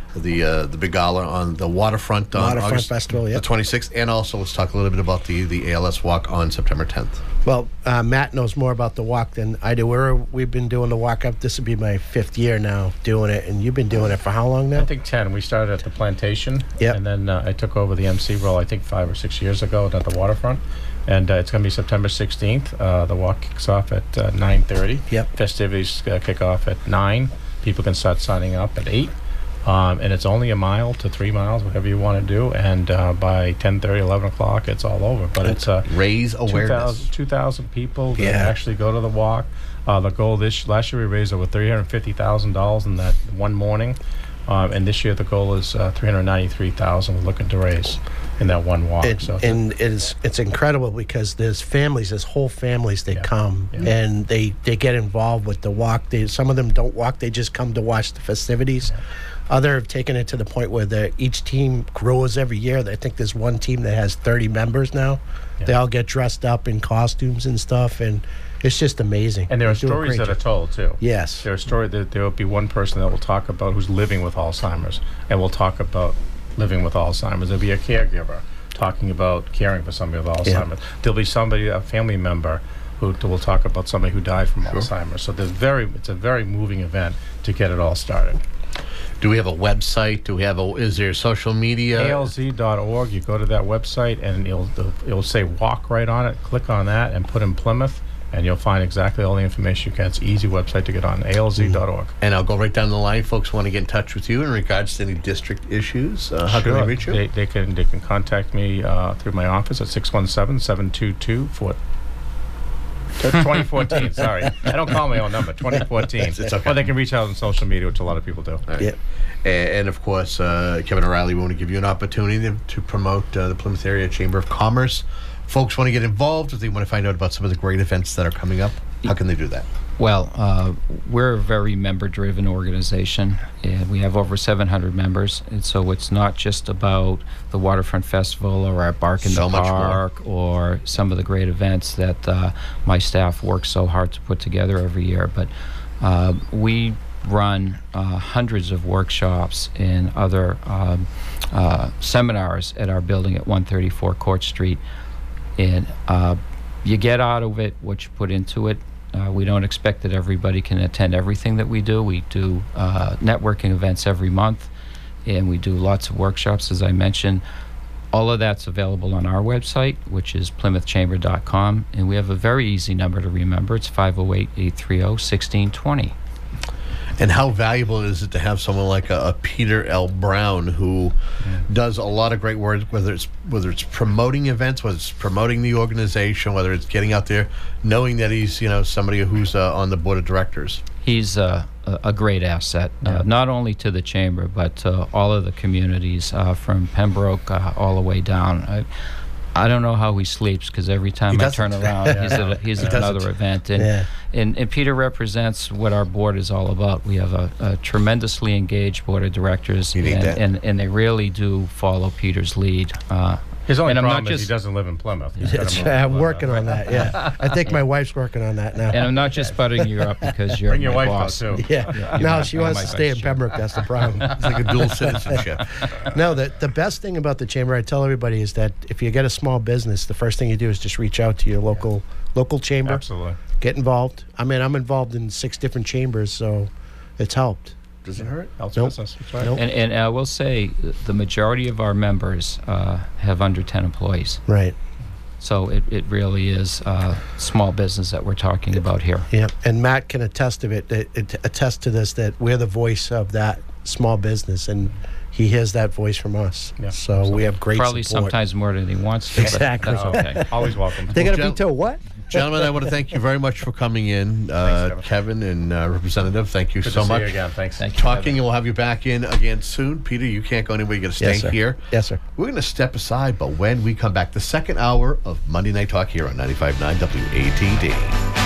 big gala on the waterfront on August Festival, the 26th, and also let's talk a little bit about the ALS walk on September 10th. Well, Matt knows more about the walk than I do. We've been doing the walk up. This will be my 5th year now doing it, and you've been doing it for how long now? I think 10. We started at the Plantation, and then I took over the MC role, I think 5 or 6 years ago at the waterfront. And it's going to be September 16th. The walk kicks off at 9:30. Yep. Festivities kick off at 9. People can start signing up at 8. And it's only a mile to 3 miles, whatever you want to do. And by 10:30, 11 o'clock, it's all over. But it's raise awareness. 2,000 people that actually go to the walk. The goal last year we raised over $350,000 in that one morning. And this year the goal is $393,000 we're looking to raise in that one walk. It's incredible because there's whole families that come and they get involved with the walk. Some of them don't walk; they just come to watch the festivities. Other have taken it to the point where each team grows every year. I think there's one team that has 30 members now. They all get dressed up in costumes and stuff, and it's just amazing. And there are stories that are told, too. Yes. There will be one person that will talk about who's living with Alzheimer's, and we'll talk about living with Alzheimer's. There'll be a caregiver talking about caring for somebody with Alzheimer's. There'll be a family member who will talk about somebody who died from Alzheimer's. So it's a very moving event to get it all started. Do we have a website? Is there social media? ALZ.org. You go to that website and it'll say walk right on it. Click on that and put in Plymouth, and you'll find exactly all the information you can. It's an easy website to get on, ALZ.org. And I'll go right down the line. Folks want to get in touch with you in regards to any district issues. How can they reach you? They can contact me through my office at 617-722-2014. 2014, sorry. I don't call my own number, 2014. It's okay. Or they can reach out on social media, which a lot of people do. Right. Yeah. And of course, Kevin O'Reilly, we want to give you an opportunity to promote the Plymouth Area Chamber of Commerce. Folks want to get involved, if they want to find out about some of the great events that are coming up, how can they do that? Well, we're a very member-driven organization, and we have over 700 members. And so it's not just about the Waterfront Festival or our Bark in the Park or some of the great events that my staff works so hard to put together every year. But we run hundreds of workshops and other seminars at our building at 134 Court Street. And you get out of it what you put into it. We don't expect that everybody can attend everything that we do. We do networking events every month, and we do lots of workshops, as I mentioned. All of that's available on our website, which is plymouthchamber.com, and we have a very easy number to remember. It's 508-830-1620. And how valuable is it to have someone like a Peter L. Brown who does a lot of great work, whether it's promoting events, whether it's promoting the organization, whether it's getting out there, knowing that he's somebody who's on the board of directors. He's a great asset, not only to the chamber but to all of the communities from Pembroke all the way down. I don't know how he sleeps, because every time I turn around, he's at another event. And Peter represents what our board is all about. We have a tremendously engaged board of directors, and they really do follow Peter's lead. His only problem is he doesn't live in Plymouth. I'm working on that, yeah. I think my wife's working on that now. And I'm not just butting you up because you're Bring your my wife boss. out, too. Yeah. No, she wants to stay in Pembroke. That's the problem. It's like a dual citizenship. No, the best thing about the chamber, I tell everybody, is that if you get a small business, the first thing you do is just reach out to your local chamber. Absolutely. Get involved. I mean, I'm involved in 6 different chambers, so it's helped. Doesn't hurt. Helps business. That's right. Nope. And I will say the majority of our members have under 10 employees. Right. So it really is small business that we're talking about here. Yeah, and Matt can attest to this, that we're the voice of that small business, and he hears that voice from us. Yeah. So we have great Probably support. sometimes more than he wants to. Exactly. But that's okay. Always welcome. They got to veto what? Gentlemen, I want to thank you very much for coming in. Thanks, Kevin and Representative, thank you Good so to see much. you again. Thanks. Thank you, Talking, Kevin. and we'll have you back in again soon. Peter, you can't go anywhere. You got to stay Yes, sir. here. Yes, sir. We're going to step aside, but when we come back, the second hour of Monday Night Talk here on 95.9 WATD.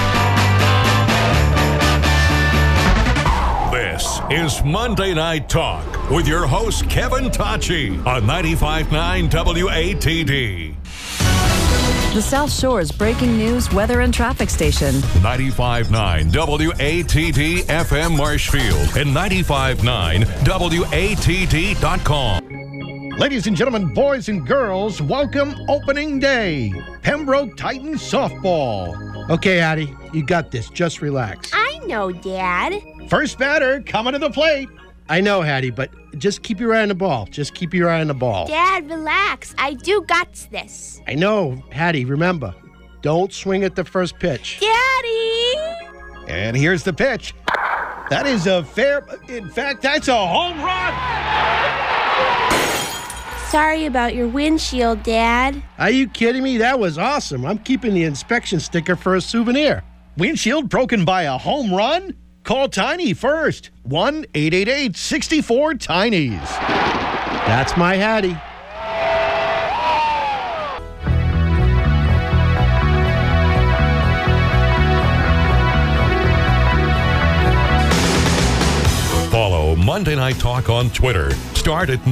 This is Monday Night Talk with your host, Kevin Tachi, on 95.9 WATD. The South Shore's breaking news, weather, and traffic station. 95.9 WATD FM Marshfield and 95.9 WATD.com. Ladies and gentlemen, boys and girls, welcome opening day. Pembroke Titans softball. Okay, Addie, you got this. Just relax. I know, Dad. First batter coming to the plate. I know, Hattie, but just keep your eye on the ball. Just keep your eye on the ball. Dad, relax. I do got this. I know, Hattie, remember, don't swing at the first pitch. Daddy! And here's the pitch. That is a in fact, that's a home run. Sorry about your windshield, Dad. Are you kidding me? That was awesome. I'm keeping the inspection sticker for a souvenir. Windshield broken by a home run? Call Tiny first. 1-888-64-TINIES. That's my Hattie. Follow Monday Night Talk on Twitter. Start at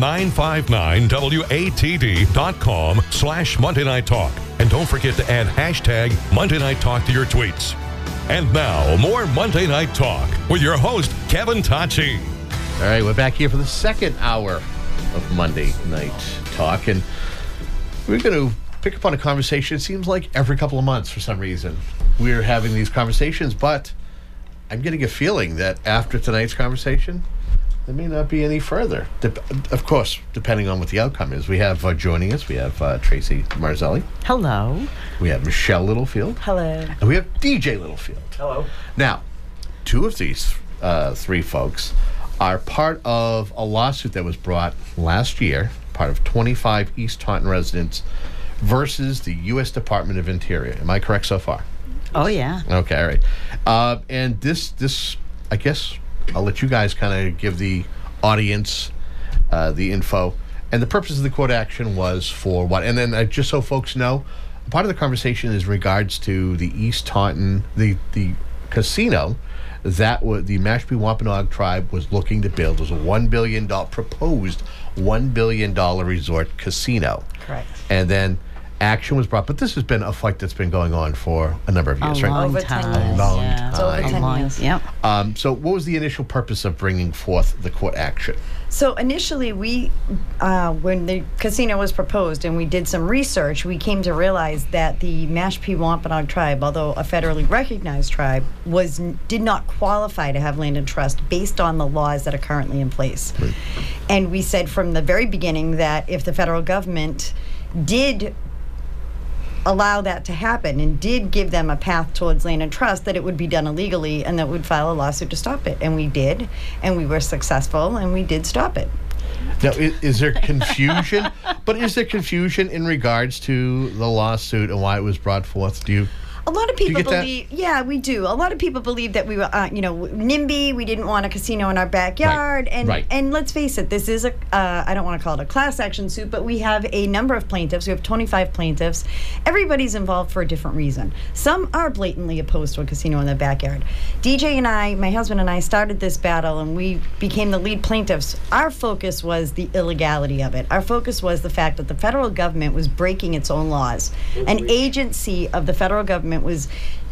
959WATD.com/Monday Night Talk. And don't forget to add hashtag Monday Night Talk to your tweets. And now, more Monday Night Talk with your host, Kevin Tachi. All right, we're back here for the second hour of Monday Night Talk. And we're going to pick up on a conversation. It seems like every couple of months for some reason we're having these conversations. But I'm getting a feeling that after tonight's conversation, there may not be any further. Of course, depending on what the outcome is. We have joining us, we have Tracy Marzelli. Hello. We have Michelle Littlefield. Hello. And we have DJ Littlefield. Hello. Now, two of these three folks are part of a lawsuit that was brought last year, part of 25 East Taunton residents versus the U.S. Department of Interior. Am I correct so far? Oh, yeah. Okay, all right. And this, I guess, I'll let you guys kind of give the audience the info. And the purpose of the court action was for what? And then just so folks know, part of the conversation is in regards to the East Taunton, the casino that the Mashpee Wampanoag tribe was looking to build. It was a proposed $1 billion resort casino. Correct. And then action was brought, but this has been a fight that's been going on for a number of years, right? Over 10 years. A long Yeah. It's over 10 years. Yep. So what was the initial purpose of bringing forth the court action? So initially, we, when the casino was proposed and we did some research, we came to realize that the Mashpee Wampanoag tribe, although a federally recognized tribe, did not qualify to have land and trust based on the laws that are currently in place. Right. And we said from the very beginning that if the federal government did allow that to happen and did give them a path towards land and trust, that it would be done illegally and that would file a lawsuit to stop it. And we did, and we were successful, and we did stop it. Now, is there confusion? But is there confusion in regards to the lawsuit and why it was brought forth? A lot of people get that? believe, yeah, we do. A lot of people believe that we were, NIMBY. We didn't want a casino in our backyard, and let's face it, this is I don't want to call it a class action suit, but we have a number of plaintiffs. We have 25 plaintiffs. Everybody's involved for a different reason. Some are blatantly opposed to a casino in their backyard. DJ and I, my husband and I, started this battle, and we became the lead plaintiffs. Our focus was the illegality of it. Our focus was the fact that the federal government was breaking its own laws. An agency of the federal government was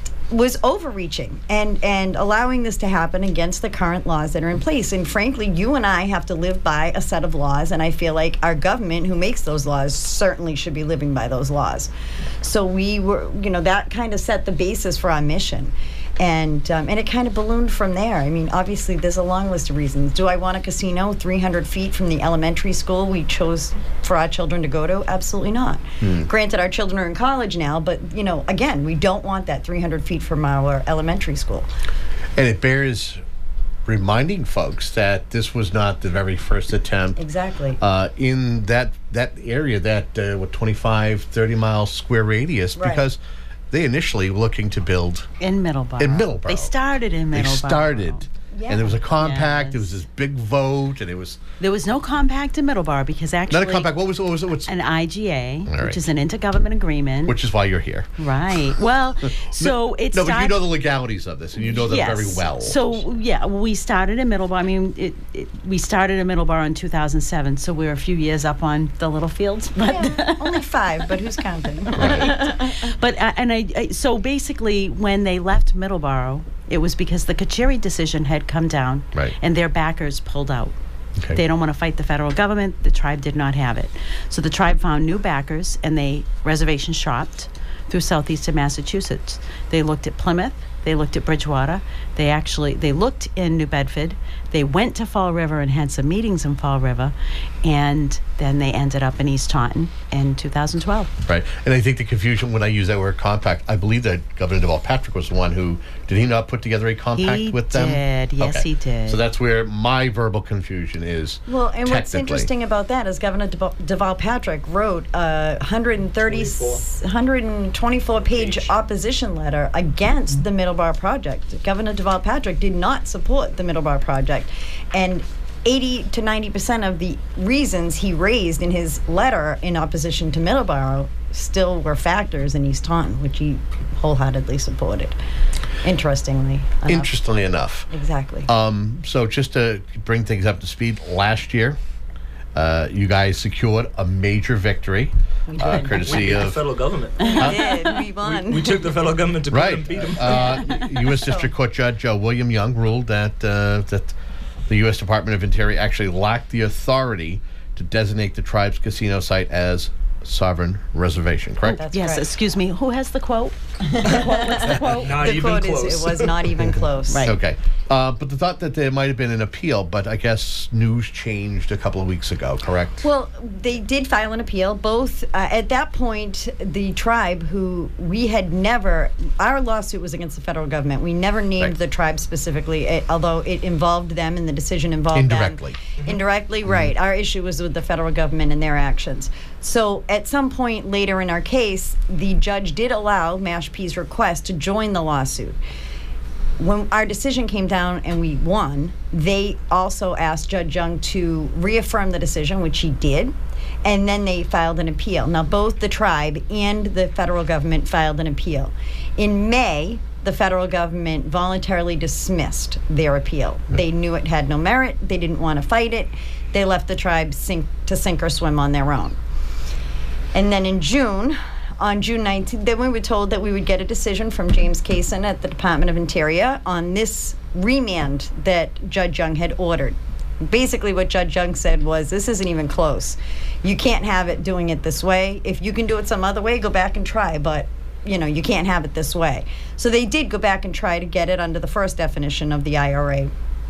overreaching and allowing this to happen against the current laws that are in place. And frankly, you and I have to live by a set of laws, and I feel like our government, who makes those laws, certainly should be living by those laws. So we were, that kind of set the basis for our mission. And it kind of ballooned from there. I mean, obviously, there's a long list of reasons. Do I want a casino 300 feet from the elementary school we chose for our children to go to? Absolutely not. Granted, our children are in college now, but, again, we don't want that 300 feet from our elementary school. And it bears reminding folks that this was not the very first attempt. Exactly. In that area, that 25, 30-mile square radius, Right. Because they initially were looking to build In Middleborough. They started in Middleborough. And there was a compact. There was this big vote, and There was no compact in Middleborough because actually... Not a compact. What was it? An IGA, All right. which is an intergovernment agreement. Which is why you're here. Right. Well, so it started... No, but you know the legalities of this, and you know them very well. So, we started in Middleborough. I mean, we started in Middleborough in 2007, so we're a few years up on the Littlefields. But only 5, but who's counting? But, so basically, when they left Middleborough, it was because the Kacheri decision had come down, and their backers pulled out. Okay. They don't want to fight the federal government. The tribe did not have it. So the tribe found new backers, and they reservation shopped through southeastern Massachusetts. They looked at Plymouth. They looked at Bridgewater. They looked in New Bedford. They went to Fall River and had some meetings in Fall River, and then they ended up in East Taunton in 2012. Right. And I think the confusion when I use that word compact, I believe that Governor Deval Patrick was the one who, did he not put together a compact with them? He did. Yes, he did. So that's where my verbal confusion is. Well, and what's interesting about that is Governor Deval Patrick wrote a 124-page opposition letter against the Middleborough project. Governor Deval Patrick did not support the Middleborough project. And 80 to 90% of the reasons he raised in his letter in opposition to Middleborough still were factors in East Taunton, which he wholeheartedly supported. Interestingly enough. Exactly. So just to bring things up to speed, last year, you guys secured a major victory, courtesy of the federal government. We did. We won. We took the federal government to beat them. U.S. District Court Judge William Young ruled that the U.S. Department of Interior actually lacked the authority to designate the tribe's casino site as sovereign reservation, correct? That's yes, correct. Excuse me, who has the quote? What's the quote? Not the even quote close. is, it was not even close. Right. Okay. But the thought that there might have been an appeal, but I guess news changed a couple of weeks ago, correct? Well, they did file an appeal. Both, at that point, the tribe, who we had never, our lawsuit was against the federal government. We never named the tribe specifically, although it involved them and the decision involved indirectly. them. Indirectly, right. Our issue was with the federal government and their actions. So at some point later in our case, the judge did allow Mashpee's request to join the lawsuit. When our decision came down and we won, they also asked Judge Young to reaffirm the decision, which he did, and then they filed an appeal. Now, both the tribe and the federal government filed an appeal. In May, the federal government voluntarily dismissed their appeal. They knew it had no merit. They didn't want to fight it. They left the tribe to sink or swim on their own. And then in June, on June 19th, then we were told that we would get a decision from James Kaysen at the Department of Interior on this remand that Judge Young had ordered. Basically what Judge Young said was, this isn't even close. You can't have it doing it this way. If you can do it some other way, go back and try, but you can't have it this way. So they did go back and try to get it under the first definition of the IRA.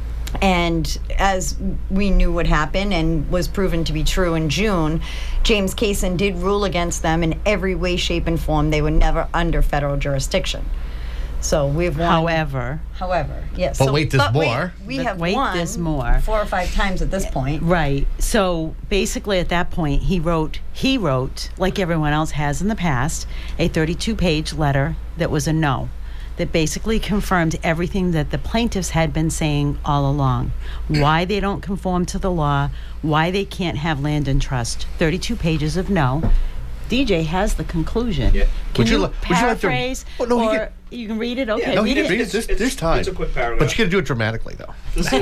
And as we knew would happen and was proven to be true in June, James Kaysen did rule against them in every way, shape, and form. They were never under federal jurisdiction. So we've won. However, yes. But wait, there's more. We have wait, won there's more. 4 or 5 times at this point. Right. So basically at that point, he wrote, like everyone else has in the past, a 32-page letter that was a no, that basically confirmed everything that the plaintiffs had been saying all along. Why they don't conform to the law, why they can't have land in trust. 32 pages of no. DJ has the conclusion. Yeah. Can you paraphrase? Would you like to, or you can read it? Okay. Yeah, no, you can read it. There's time. It's a quick paragraph. But you got to do it dramatically, though.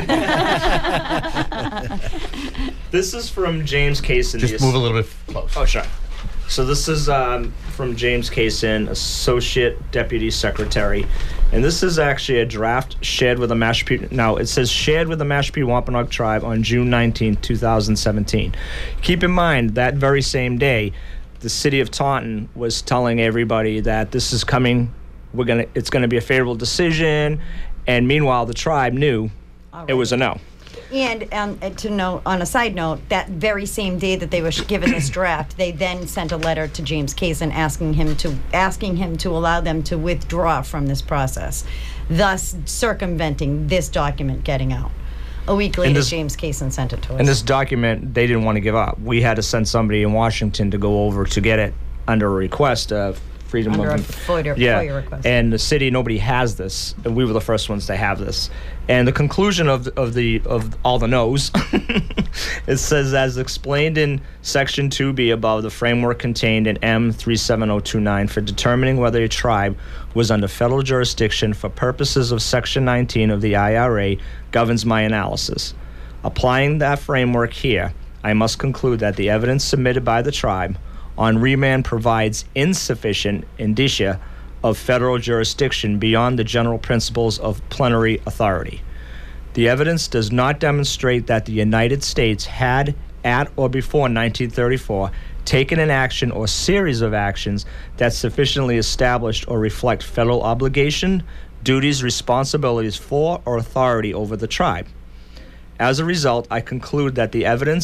This is from James Kaysen. Just move a little bit close. Oh, sure. So this is from James Kaysen, Associate Deputy Secretary. And this is actually a draft shared with the Mashpee. Now, it says shared with the Mashpee Wampanoag tribe on June 19, 2017. Keep in mind, that very same day, the city of Taunton was telling everybody that this is coming, it's going to be a favorable decision. And meanwhile, the tribe knew it was a no. And to note, on a side note, that very same day that they were given this draft, they then sent a letter to James Kaysen asking him to allow them to withdraw from this process, thus circumventing this document getting out. A week later, James Kaysen sent it to us. And this document, they didn't want to give up. We had to send somebody in Washington to go over to get it under a request of freedom under of a FOIA request. And the city, nobody has this, and we were the first ones to have this. And the conclusion of all the no's, it says, as explained in Section 2B above, the framework contained in M37029 for determining whether a tribe was under federal jurisdiction for purposes of Section 19 of the IRA governs my analysis. Applying that framework here, I must conclude that the evidence submitted by the tribe on remand provides insufficient indicia of federal jurisdiction beyond the general principles of plenary authority. The evidence does not demonstrate that the United States had, at or before 1934, taken an action or series of actions that sufficiently established or reflect federal obligation, duties, responsibilities for, or authority over the tribe. As a result, I conclude that the evidence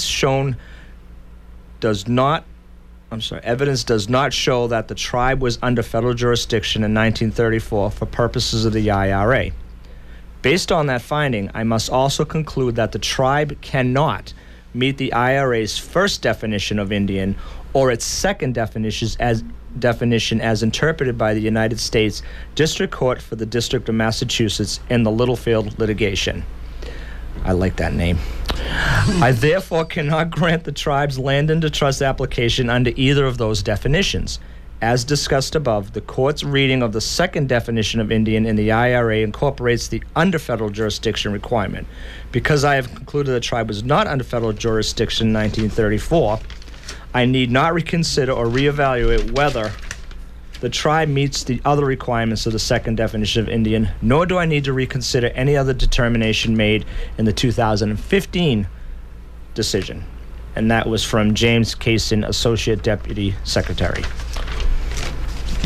does not show that the tribe was under federal jurisdiction in 1934 for purposes of the IRA. Based on that finding, I must also conclude that the tribe cannot meet the IRA's first definition of Indian or its second definition as interpreted by the United States District Court for the District of Massachusetts in the Littlefield litigation. I like that name. I therefore cannot grant the tribe's land into trust application under either of those definitions. As discussed above, the court's reading of the second definition of Indian in the IRA incorporates the under federal jurisdiction requirement. Because I have concluded the tribe was not under federal jurisdiction in 1934, I need not reconsider or reevaluate whether the tribe meets the other requirements of the second definition of Indian, nor do I need to reconsider any other determination made in the 2015 decision. And that was from James Kaysen, Associate Deputy Secretary.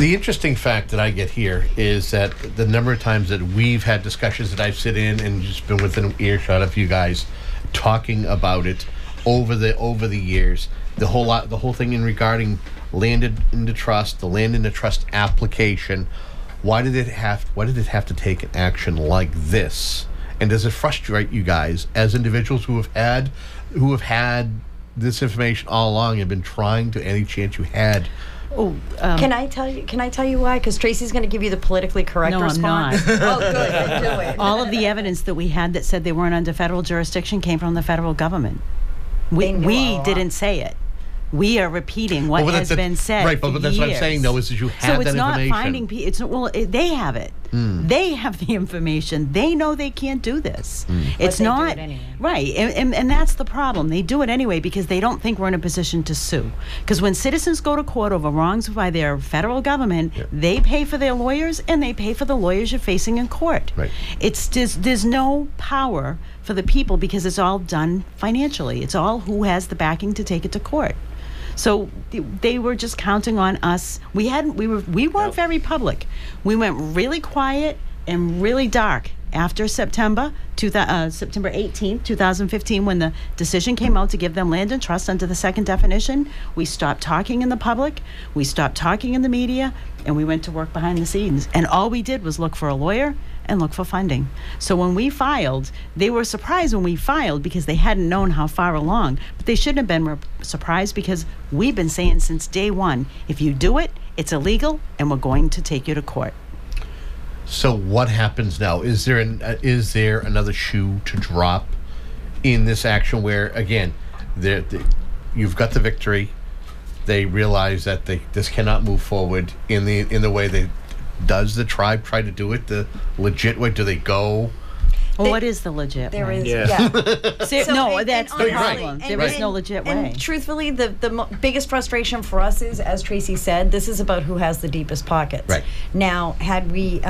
The interesting fact that I get here is that the number of times that we've had discussions that I've sit in and just been within earshot of you guys talking about it over the years, the whole thing in regarding land into trust, the land into trust application. Why did it have to take an action like this? And does it frustrate you guys as individuals who have had this information all along and been trying to any chance you had? Can I tell you why? Because Tracy's going to give you the politically correct response. I'm not. Oh, good. Then do it. All of the evidence that we had that said they weren't under federal jurisdiction came from the federal government. We didn't say it. We are repeating what has been said. Right, but that's what I'm saying, though, is that you have that information. So it's not finding people. They have it. They have the information. They know they can't do this. It's But not. they do it anyway. Right, and that's the problem. They do it anyway because they don't think we're in a position to sue. Because when citizens go to court over wrongs by their federal government, they pay for their lawyers and they pay for the lawyers you're facing in court. Right. It's just, there's no power for the people because it's all done financially. It's all who has the backing to take it to court. So they were just counting on us. We weren't very public. We went really quiet and really dark after September 18th, 2015, when the decision came out to give them land and trust under the second definition. We stopped talking in the public. We stopped talking in the media, and we went to work behind the scenes. And all we did was look for a lawyer and look for funding. So when we filed, they were surprised when we filed because they hadn't known how far along. But they shouldn't have been surprised because we've been saying since day one, if you do it, it's illegal, and we're going to take you to court. So what happens now? Is there another shoe to drop in this action where, again, you've got the victory, they realize that this cannot move forward in the way they. Does the tribe try to do it the legit way? Do they go? Well, what is the legit There way? is, Yeah. So, that's the problem. And- There is no legit way. And truthfully, the biggest frustration for us is, as Tracy said, this is about who has the deepest pockets. Right. Now, had we...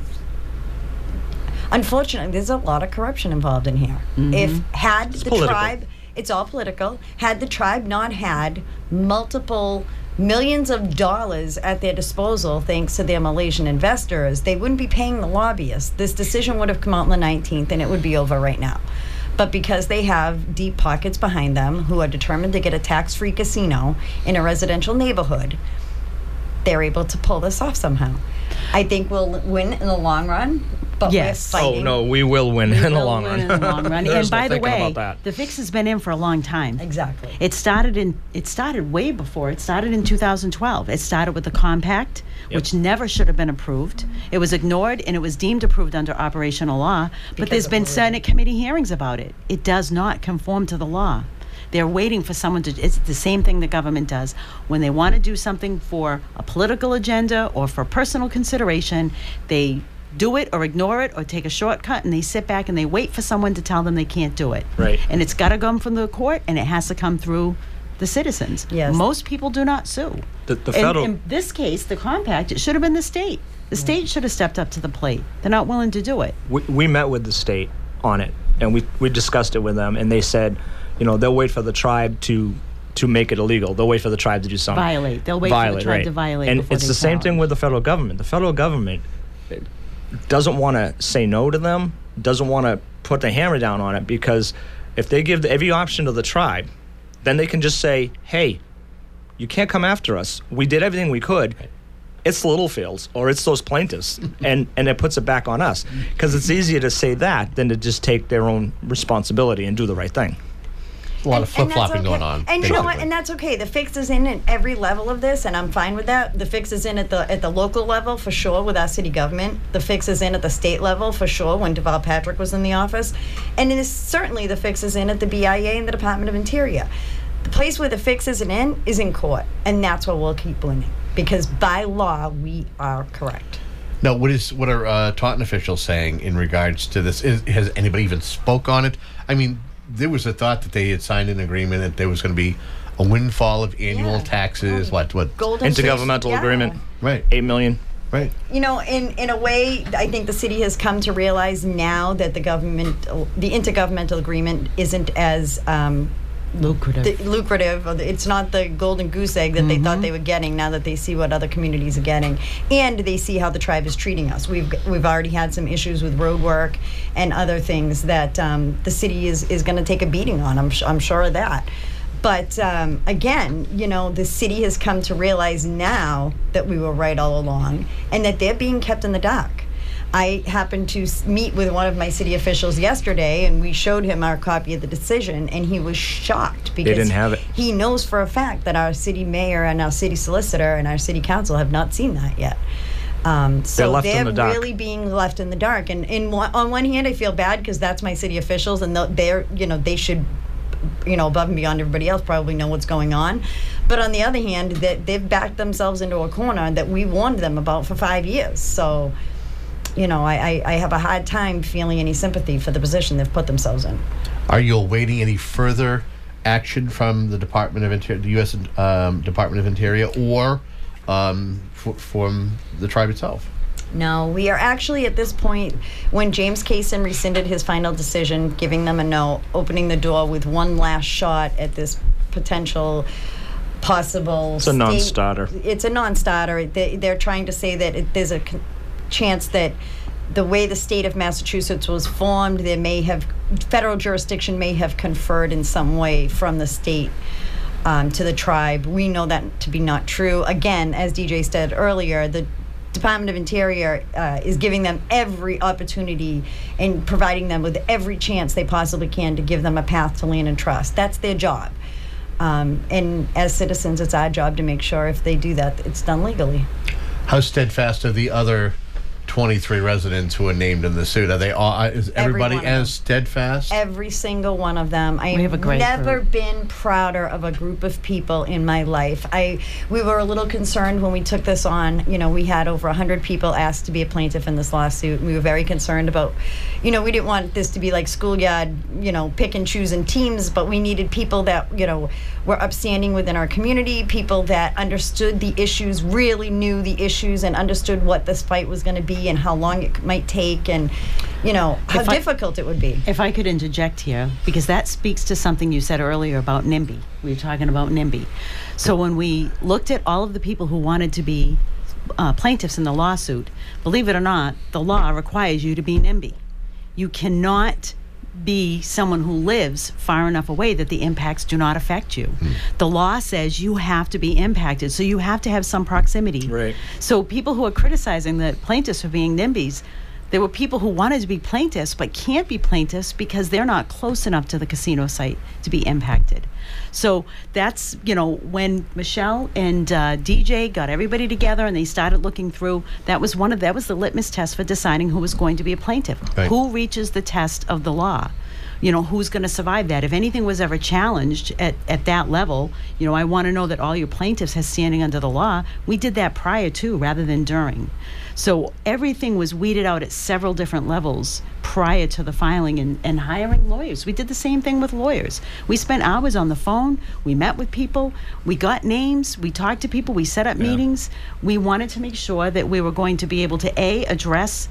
unfortunately, there's a lot of corruption involved in here. Mm-hmm. The tribe... It's all political. Had the tribe not had multiple millions of dollars at their disposal thanks to their Malaysian investors, they wouldn't be paying the lobbyists. This decision would have come out on the 19th and it would be over right now. But because they have deep pockets behind them who are determined to get a tax-free casino in a residential neighborhood, they're able to pull this off somehow. I think we'll win in the long run, but Yes. we're fighting. Oh, no, we will win in the long run. In the long run. There's And by no the thinking way, about that. the fix has been in for a long time. Exactly. It started way before. It started in 2012. It started with the compact, which never should have been approved. It was ignored and it was deemed approved under operational law. But there's been Senate committee hearings about it. It does not conform to the law. They're waiting for someone to. It's the same thing the government does when they want to do something for a political agenda or for personal consideration. They do it or ignore it or take a shortcut, and they sit back and they wait for someone to tell them they can't do it. Right. And it's got to come from the court, and it has to come through the citizens. Yes. Most people do not sue. The federal. In this case, the compact, it should have been the state. The state should have stepped up to the plate. They're not willing to do it. We met with the state on it, and we discussed it with them, and they said, they'll wait for the tribe to make it illegal. They'll wait for the tribe to do something. Violate. They'll wait for the tribe to violate. And before it's they the same challenge. thing with the federal government. The federal government doesn't want to say no to them, doesn't want to put the hammer down on it, because if they give every option to the tribe, then they can just say, hey, you can't come after us. We did everything we could. It's the Littlefields or it's those plaintiffs, and it puts it back on us, because it's easier to say that than to just take their own responsibility and do the right thing. A lot of flip-flopping okay. going on. And you know what? And that's okay. The fix is in at every level of this, and I'm fine with that. The fix is in at the local level for sure with our city government. The fix is in at the state level for sure when Deval Patrick was in the office, and it is certainly the fix is in at the BIA and the Department of Interior. The place where the fix isn't in is in court, and that's where we'll keep winning, because by law we are correct. Now, what are Taunton officials saying in regards to this? Has anybody even spoke on it? I mean, there was a thought that they had signed an agreement that there was going to be a windfall of annual taxes. What? Golden Intergovernmental agreement. Right. $8 million. Right. In a way, I think the city has come to realize now that the intergovernmental agreement isn't as lucrative. It's not the golden goose egg that they thought they were getting. Now that they see what other communities are getting, and they see how the tribe is treating us. We've already had some issues with road work and other things that the city is going to take a beating on. I'm sure of that. But again, the city has come to realize now that we were right all along, and that they're being kept in the dark. I happened to meet with one of my city officials yesterday, and we showed him our copy of the decision, and he was shocked because they didn't have it. He knows for a fact that our city mayor and our city solicitor and our city council have not seen that yet. So they're really being left in the dark. And on one hand, I feel bad because that's my city officials, and they should, above and beyond everybody else, probably know what's going on. But on the other hand, they've backed themselves into a corner that we warned them about for 5 years. So. I have a hard time feeling any sympathy for the position they've put themselves in. Are you awaiting any further action from the Department of Interior, the U.S. Department of Interior, or from the tribe itself? No, we are actually at this point, when James Kaysen rescinded his final decision, giving them a no, opening the door with one last shot at this potential possible. It's a non-starter. It's a non-starter. They're trying to say that there's a chance that the way the state of Massachusetts was formed, federal jurisdiction may have conferred in some way from the state to the tribe. We know that to be not true. Again, as DJ said earlier, the Department of Interior is giving them every opportunity and providing them with every chance they possibly can to give them a path to land and trust. That's their job. And as citizens, it's our job to make sure if they do that, it's done legally. How steadfast are the other 23 residents who are named in the suit? Are they all? Is everybody as steadfast? Every single one of them. I have never been prouder of a group of people in my life. We were a little concerned when we took this on. We had over 100 people asked to be a plaintiff in this lawsuit. We were very concerned about, we didn't want this to be like schoolyard, pick and choosing teams, but we needed people that, were upstanding within our community, people that understood the issues, really knew the issues, and understood what this fight was going to be and how long it might take, and how difficult it would be. If I could interject here, because that speaks to something you said earlier about NIMBY. We were talking about NIMBY. So when we looked at all of the people who wanted to be plaintiffs in the lawsuit, believe it or not, the law requires you to be NIMBY. You cannot be someone who lives far enough away that the impacts do not affect you. The law says you have to be impacted, so you have to have some proximity. Right. So people who are criticizing the plaintiffs for being NIMBYs, there were people who wanted to be plaintiffs but can't be plaintiffs because they're not close enough to the casino site to be impacted. So that's, when Michelle and DJ got everybody together and they started looking through, that was the litmus test for deciding who was going to be a plaintiff. Right. Who reaches the test of the law? Who's going to survive that? If anything was ever challenged at that level, I want to know that all your plaintiffs have standing under the law. We did that prior to, rather than during. So everything was weeded out at several different levels prior to the filing and hiring lawyers. We did the same thing with lawyers. We spent hours on the phone. We met with people. We got names. We talked to people. We set up meetings. We wanted to make sure that we were going to be able to address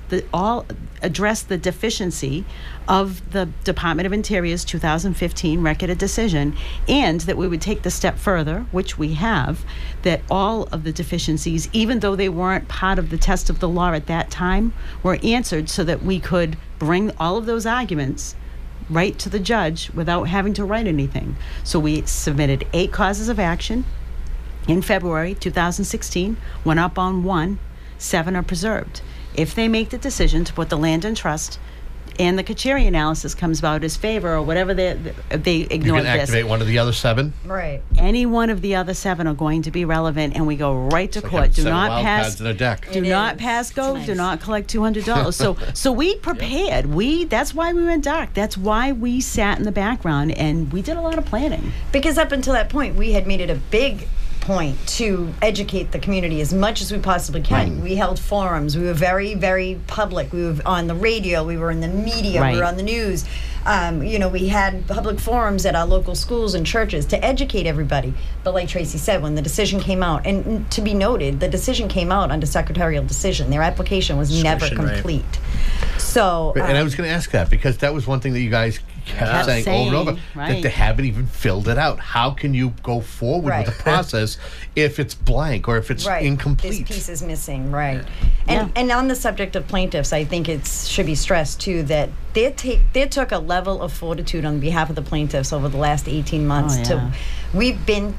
the deficiency of the Department of Interior's 2015 Record of Decision, and that we would take the step further, which we have, that all of the deficiencies, even though they weren't part of the test of the law at that time, were answered so that we could bring all of those arguments right to the judge without having to write anything. So we submitted 8 causes of action in February 2016, went up on 1, 7 are preserved. If they make the decision to put the land in trust and the Kacheri analysis comes about as favor or whatever, they ignore you can activate one of the other 7. Right. Any one of the other 7 are going to be relevant, and we go right to court. Do not pass. In a deck. Do not pass go. Nice. Do not collect $200. So we prepared. That's why we went dark. That's why we sat in the background and we did a lot of planning. Because up until that point, we had made it a big point to educate the community as much as we possibly can. We held forums. We were very, very public. We were on the radio. We were in the media. We were on the news. We had public forums at our local schools and churches to educate everybody. But like Tracy said, when the decision came out, and to be noted, the decision came out under secretarial decision. Their application was never complete. So, and I was going to ask that because that was one thing that you guys kept saying over and over, that they haven't even filled it out. How can you go forward with the process if it's blank or if it's incomplete? This piece is missing, right? And on the subject of plaintiffs, I think it should be stressed too that they took a level of fortitude on behalf of the plaintiffs over the last 18 months. We've been,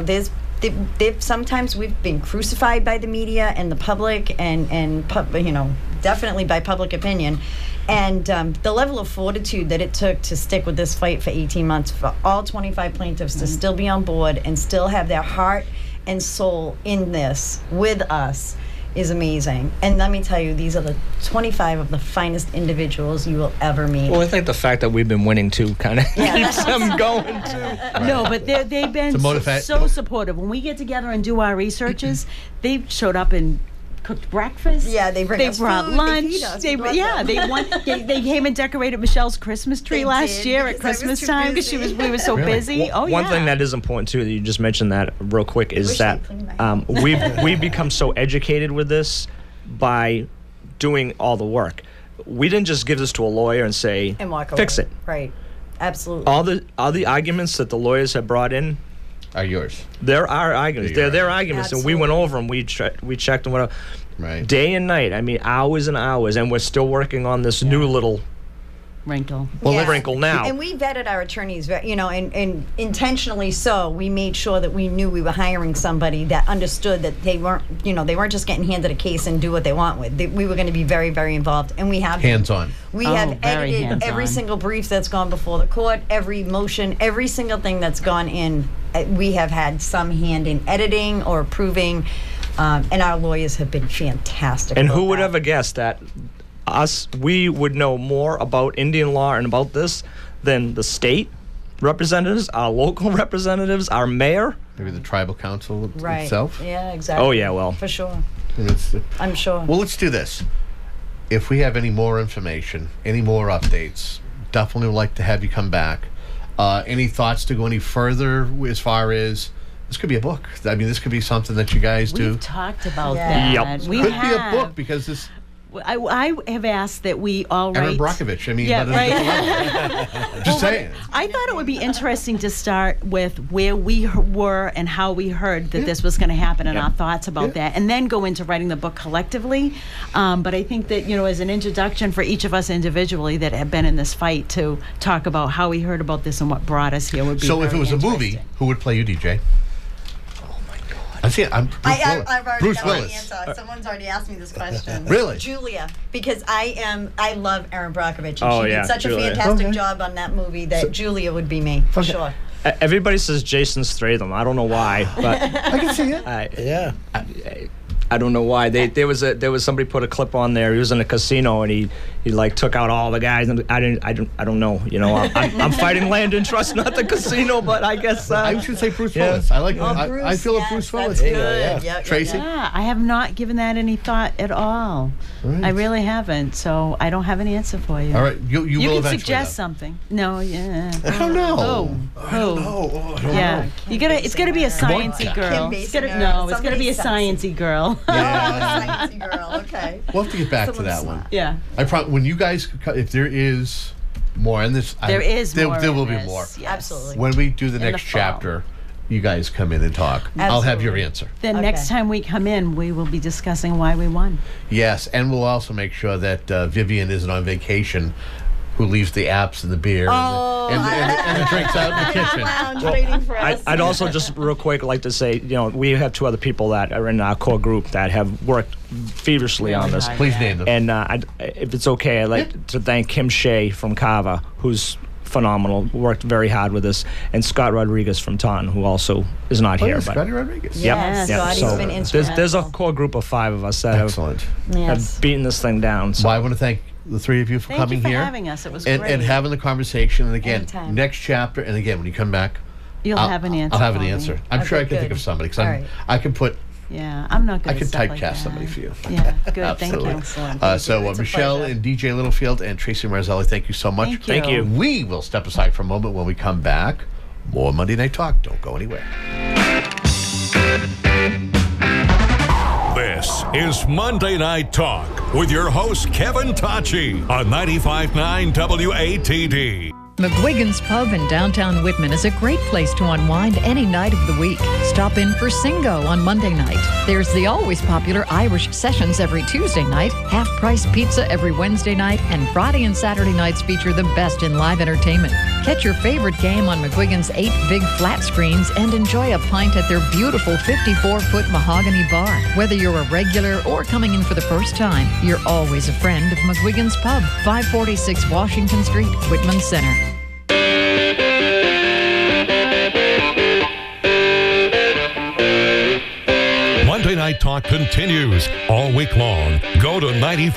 sometimes we've been crucified by the media and the public, and definitely by public opinion. And the level of fortitude that it took to stick with this fight for 18 months for all 25 plaintiffs to still be on board and still have their heart and soul in this with us is amazing. And let me tell you, these are the 25 of the finest individuals you will ever meet. Well, I think the fact that we've been winning too kind of keeps them going too. No, but they've been so supportive. When we get together and do our researches, they've showed up and cooked breakfast. Yeah, they brought lunch. They They came and decorated Michelle's Christmas tree last year at Christmas time because we were so busy. One thing that is important too, that you just mentioned that real quick, is that we've become so educated with this by doing all the work. We didn't just give this to a lawyer and say, and walk away. Fix it. Right. Absolutely. All the arguments that the lawyers have brought in are yours. They're our arguments. They're their arguments. Absolutely. And we went over them. We checked them. Whatever. Right. Day and night. I mean, hours and hours. And we're still working on this new little wrinkle. Wrinkle now. And we vetted our attorneys, and intentionally so. We made sure that we knew we were hiring somebody that understood that they weren't just getting handed a case and do what they want with. We were going to be very, very involved, and we have hands-on. We have edited every single brief that's gone before the court, every motion, every single thing that's gone in. We have had some hand in editing or approving, and our lawyers have been fantastic. And who would ever guess that we would know more about Indian law and about this than the state representatives, our local representatives, our mayor? Maybe the tribal council itself? Yeah, exactly. Oh, yeah, well. For sure. I'm sure. Well, let's do this. If we have any more information, any more updates, definitely would like to have you come back. Any thoughts to go any further as far as this could be a book? I mean, this could be something that you guys do. We've talked about that. Yep. We could have. be a book because this. I have asked that we all write. Aaron Brockovich. I mean, just saying. I thought it would be interesting to start with where we were and how we heard that this was going to happen and our thoughts about that, and then go into writing the book collectively. But I think that, as an introduction for each of us individually that have been in this fight to talk about how we heard about this and what brought us here would be So if it was a movie, who would play you, DJ? I'm I've already Bruce got Willis. my answer. Someone's already asked me this question. Really? Julia, because I love Aaron Brockovich. And she did such a fantastic job on that movie that Julia would be me, for sure. Everybody says Jason Statham. I don't know why, but I can see it. I don't know why. There was somebody put a clip on there. He was in a casino and he took out all the guys, and I don't know. I'm fighting Landon Trust, not the casino, but I guess I should say Bruce Willis. I like. I feel a Bruce Willis. That's good. Yeah. Tracy. Yeah, I have not given that any thought at all. Right. I really haven't. So I don't have an answer for you. All right, you will can suggest something. No, I don't know. I don't know. It's gonna be a sciencey girl. It's gonna be a sciencey girl. Yeah. Sciencey girl. Okay. We'll have to get back to that one. Yeah. I when you guys, if there is more in this, there will be more. Yes. Absolutely. When we do the next chapter, you guys come in and talk. Absolutely. I'll have your answer. Then next time we come in, we will be discussing why we won. Yes, and we'll also make sure that Vivian isn't on vacation, who leaves the apps and the beer and the drinks out in the kitchen. Waiting for us. I'd also just real quick like to say, we have two other people that are in our core group that have worked feverishly on this. Please name them. And if it's okay, I'd like to thank Kim Shea from Kava, who's phenomenal, worked very hard with this, and Scott Rodriguez from Taunton, who also is not here. Scotty Rodriguez. Yeah, Scotty's been instrumental. There's a core group of 5 of us that have beaten this thing down. So I want to thank the 3 of you for coming here. Having us. It was great. And having the conversation. And again, Anytime. next chapter. And again, when you come back, I'll have an answer. I'll have an answer. I'm sure I can think of somebody because I can put. Yeah, I'm not good. I can typecast somebody for you. Yeah, good. Absolutely. Thank you. So Michelle and DJ Littlefield and Tracy Marzelli, thank you so much. Thank you. We will step aside for a moment. When we come back, more Monday Night Talk. Don't go anywhere. This is Monday Night Talk with your host, Kevin Tachi, on 95.9 WATD. McGuigan's Pub in downtown Whitman is a great place to unwind any night of the week. Stop in for Singo on Monday night. There's the always popular Irish Sessions every Tuesday night, half-price pizza every Wednesday night, and Friday and Saturday nights feature the best in live entertainment. Catch your favorite game on McGuigan's 8 big flat screens and enjoy a pint at their beautiful 54-foot mahogany bar. Whether you're a regular or coming in for the first time, you're always a friend of McGuigan's Pub, 546 Washington Street, Whitman Center. Monday Night Talk continues all week long. Go to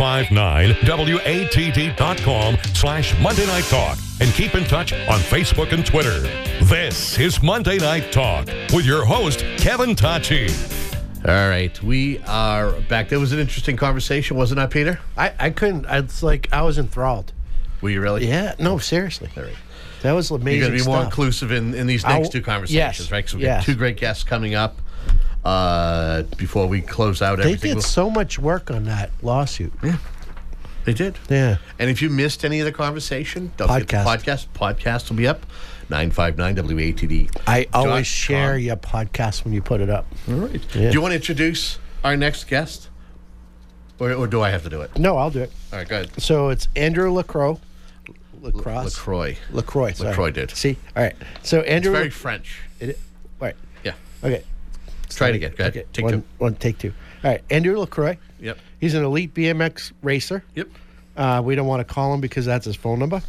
959WATD.com/Monday Night Talk and keep in touch on Facebook and Twitter. This is Monday Night Talk with your host, Kevin Tachi. All right, we are back. That was an interesting conversation, wasn't it, Peter? I couldn't. It's like I was enthralled. Were you really? Yeah. No, seriously. All right. That was amazing. You're going to be more stuff. inclusive in these next two conversations, yes, right? Because we got two great guests coming up before we close out They everything. did so much work on that lawsuit. Yeah, they did. Yeah. And if you missed any of the conversation, don't forget the podcast. Podcast will be up, 959 WATD. I always share your podcast when you put it up. All right. Yeah. Do you want to introduce our next guest? Or do I have to do it? No, I'll do it. All right, go ahead. So it's Andrew LaCroix. LaCroix. LaCroix, sorry. LaCroix did. See? All right. So Andrew... It's very French. Right. Yeah. Okay. Try it again. Go ahead. Okay. Take two. Take two. All right. Andrew LaCroix. Yep. He's an elite BMX racer. Yep. We don't want to call him because that's his phone number.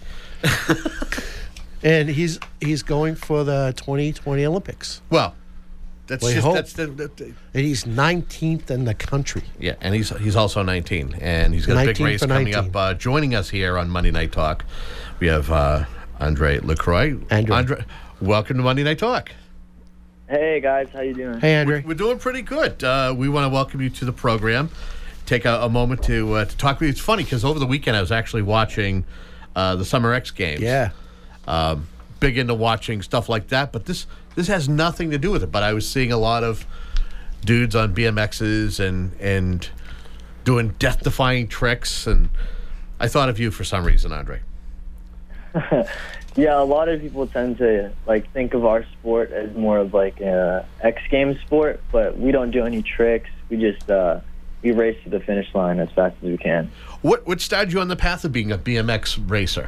And he's going for the 2020 Olympics. Well, that's We just hope. that's the And he's 19th in the country. yeah, and he's also 19, and he's got a big 19 race for coming 19. up. Joining us here on Monday Night Talk, we have Andre LaCroix. Andre, welcome to Monday Night Talk. Hey guys, how you doing? Hey Andre, we're doing pretty good. We want to welcome you to the program. Take a moment to talk with you. It's funny because over the weekend I was actually watching the Summer X Games. Yeah. Big into watching stuff like that, but this has nothing to do with it. But I was seeing a lot of dudes on BMXs and doing death-defying tricks, and I thought of you for some reason, Andre. Yeah, a lot of people tend to think of our sport as more of like a X Games sport, but we don't do any tricks. We just we race to the finish line as fast as we can. What started you on the path of being a BMX racer?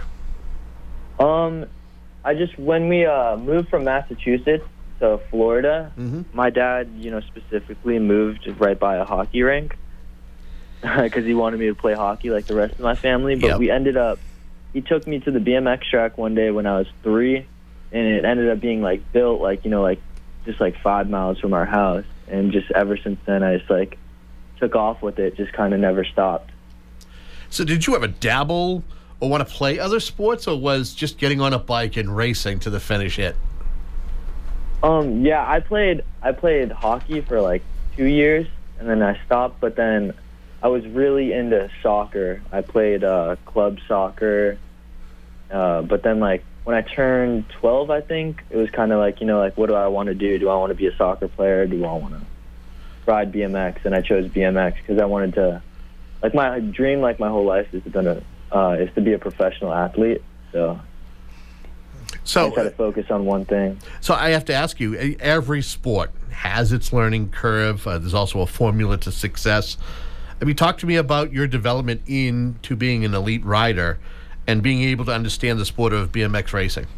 When we moved from Massachusetts to Florida, my dad, specifically moved right by a hockey rink because he wanted me to play hockey like the rest of my family. But we ended up, he took me to the BMX track one day when I was 3, and it ended up being built just 5 miles from our house. And just ever since then, I just took off with it, just kind of never stopped. So did you ever dabble or want to play other sports, or was just getting on a bike and racing to the finish it? Yeah, I played hockey for 2 years, and then I stopped. But then I was really into soccer. I played club soccer. But then when I turned 12, I think it was kind of what do I want to do? Do I want to be a soccer player? Do I want to ride BMX? And I chose BMX because I wanted to. My dream, my whole life, is to be a professional athlete. So I try to focus on one thing. So I have to ask you, every sport has its learning curve. There's also a formula to success. Talk to me about your development into being an elite rider and being able to understand the sport of BMX racing.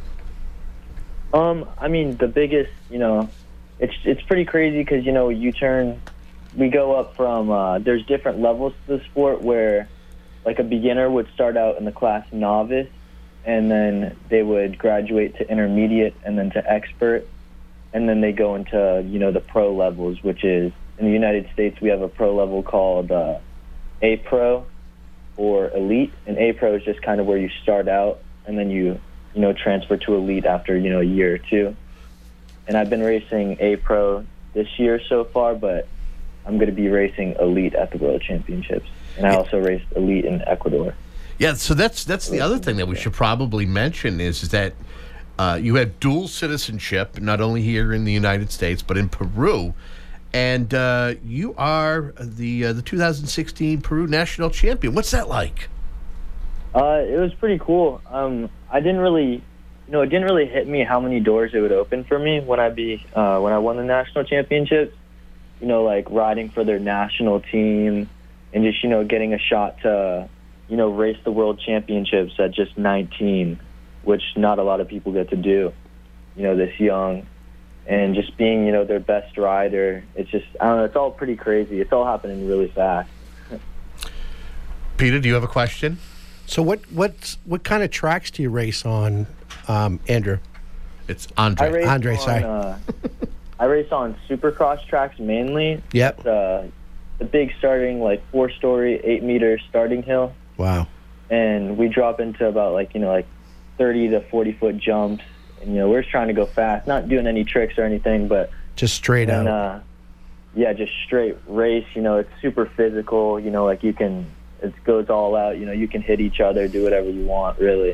The biggest, it's pretty crazy because, we go up from, there's different levels to the sport where, a beginner would start out in the class novice, and then they would graduate to intermediate and then to expert, and then they go into, the pro levels, which is, in the United States, we have a pro level called A Pro or Elite, and A Pro is just kind of where you start out, and then you transfer to Elite after, a year or two. And I've been racing A Pro this year so far, but I'm going to be racing Elite at the World Championships. And I also raced Elite in Ecuador. Yeah, so that's the other thing that we should probably mention is that you have dual citizenship, not only here in the United States, but in Peru. And you are the 2016 Peru national champion. What's that like? It was pretty cool. I didn't really, it didn't really hit me how many doors it would open for me when I won the national championships. Like riding for their national team and just, getting a shot to, race the world championships at just 19, which not a lot of people get to do, this young. And just being, their best rider, it's just, I don't know, it's all pretty crazy. It's all happening really fast. Peter, do you have a question? So what kind of tracks do you race on, Andrew? It's Andre. Andre, sorry. I race on Supercross tracks mainly. Yep. The big starting, 4-story, 8-meter starting hill. Wow. And we drop into about 30 to 40-foot jumps. And, we're just trying to go fast, not doing any tricks or anything, but just straight out. Just straight race. It's super physical. It goes all out. You can hit each other, do whatever you want, really.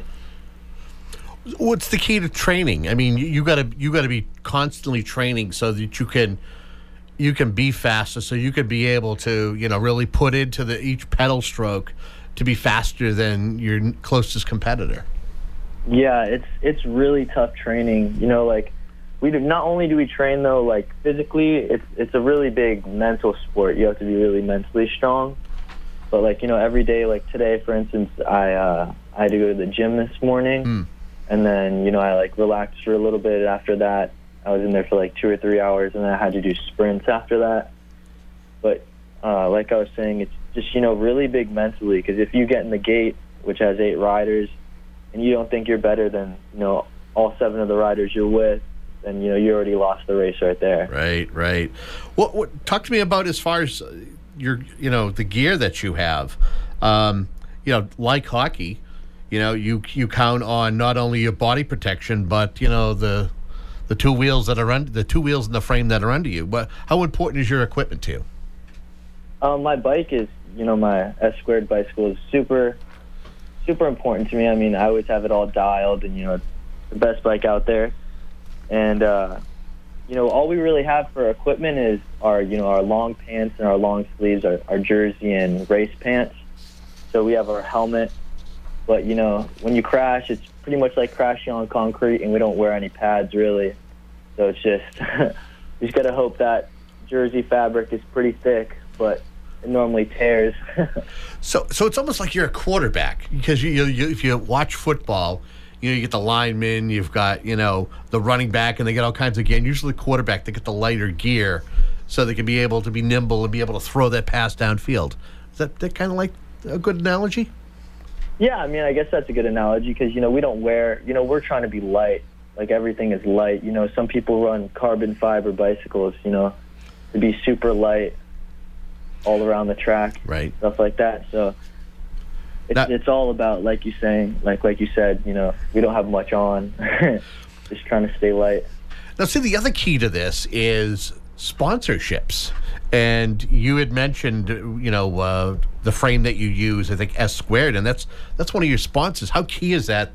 What's the key to training? I mean, you got to be constantly training so that you can be faster, so you could be able to really put into each pedal stroke to be faster than your closest competitor. Yeah, it's really tough training. We do, not only do we train though, physically, it's a really big mental sport. You have to be really mentally strong. But every day, today, for instance, I had to go to the gym this morning, and then I relaxed for a little bit. After that, I was in there for 2 or 3 hours, and then I had to do sprints after that. But like I was saying, it's just really big mentally, because if you get in the gate, which has 8 riders, and you don't think you're better than, all 7 of the riders you're with, then, you already lost the race right there. Right. What talk to me about as far as your, the gear that you have. Like hockey, you count on not only your body protection, but, the 2 wheels that are the 2 wheels in the frame that are under you. But how important is your equipment to you? My bike is, my S-Squared bicycle is super important to me. I mean, I always have it all dialed, and it's the best bike out there. And all we really have for equipment is our long pants and our long sleeves, our jersey and race pants. So we have our helmet, but when you crash, it's pretty much like crashing on concrete, and we don't wear any pads really. So it's just you just gotta hope that jersey fabric is pretty thick, but it normally tears. So it's almost like you're a quarterback, because you if you watch football, you get the linemen, you've got the running back, and they get all kinds of gear. And usually the quarterback, they get the lighter gear so they can be able to be nimble and be able to throw that pass downfield. Is that kind of like a good analogy? Yeah, I mean, I guess that's a good analogy, because we don't wear, we're trying to be light. Everything is light. Some people run carbon fiber bicycles, to be super light all around the track, right? Stuff like that. So it's all about, like you said, we don't have much on, just trying to stay light. Now, see, the other key to this is sponsorships. And you had mentioned, the frame that you use, I think S-Squared, and that's one of your sponsors. How key is that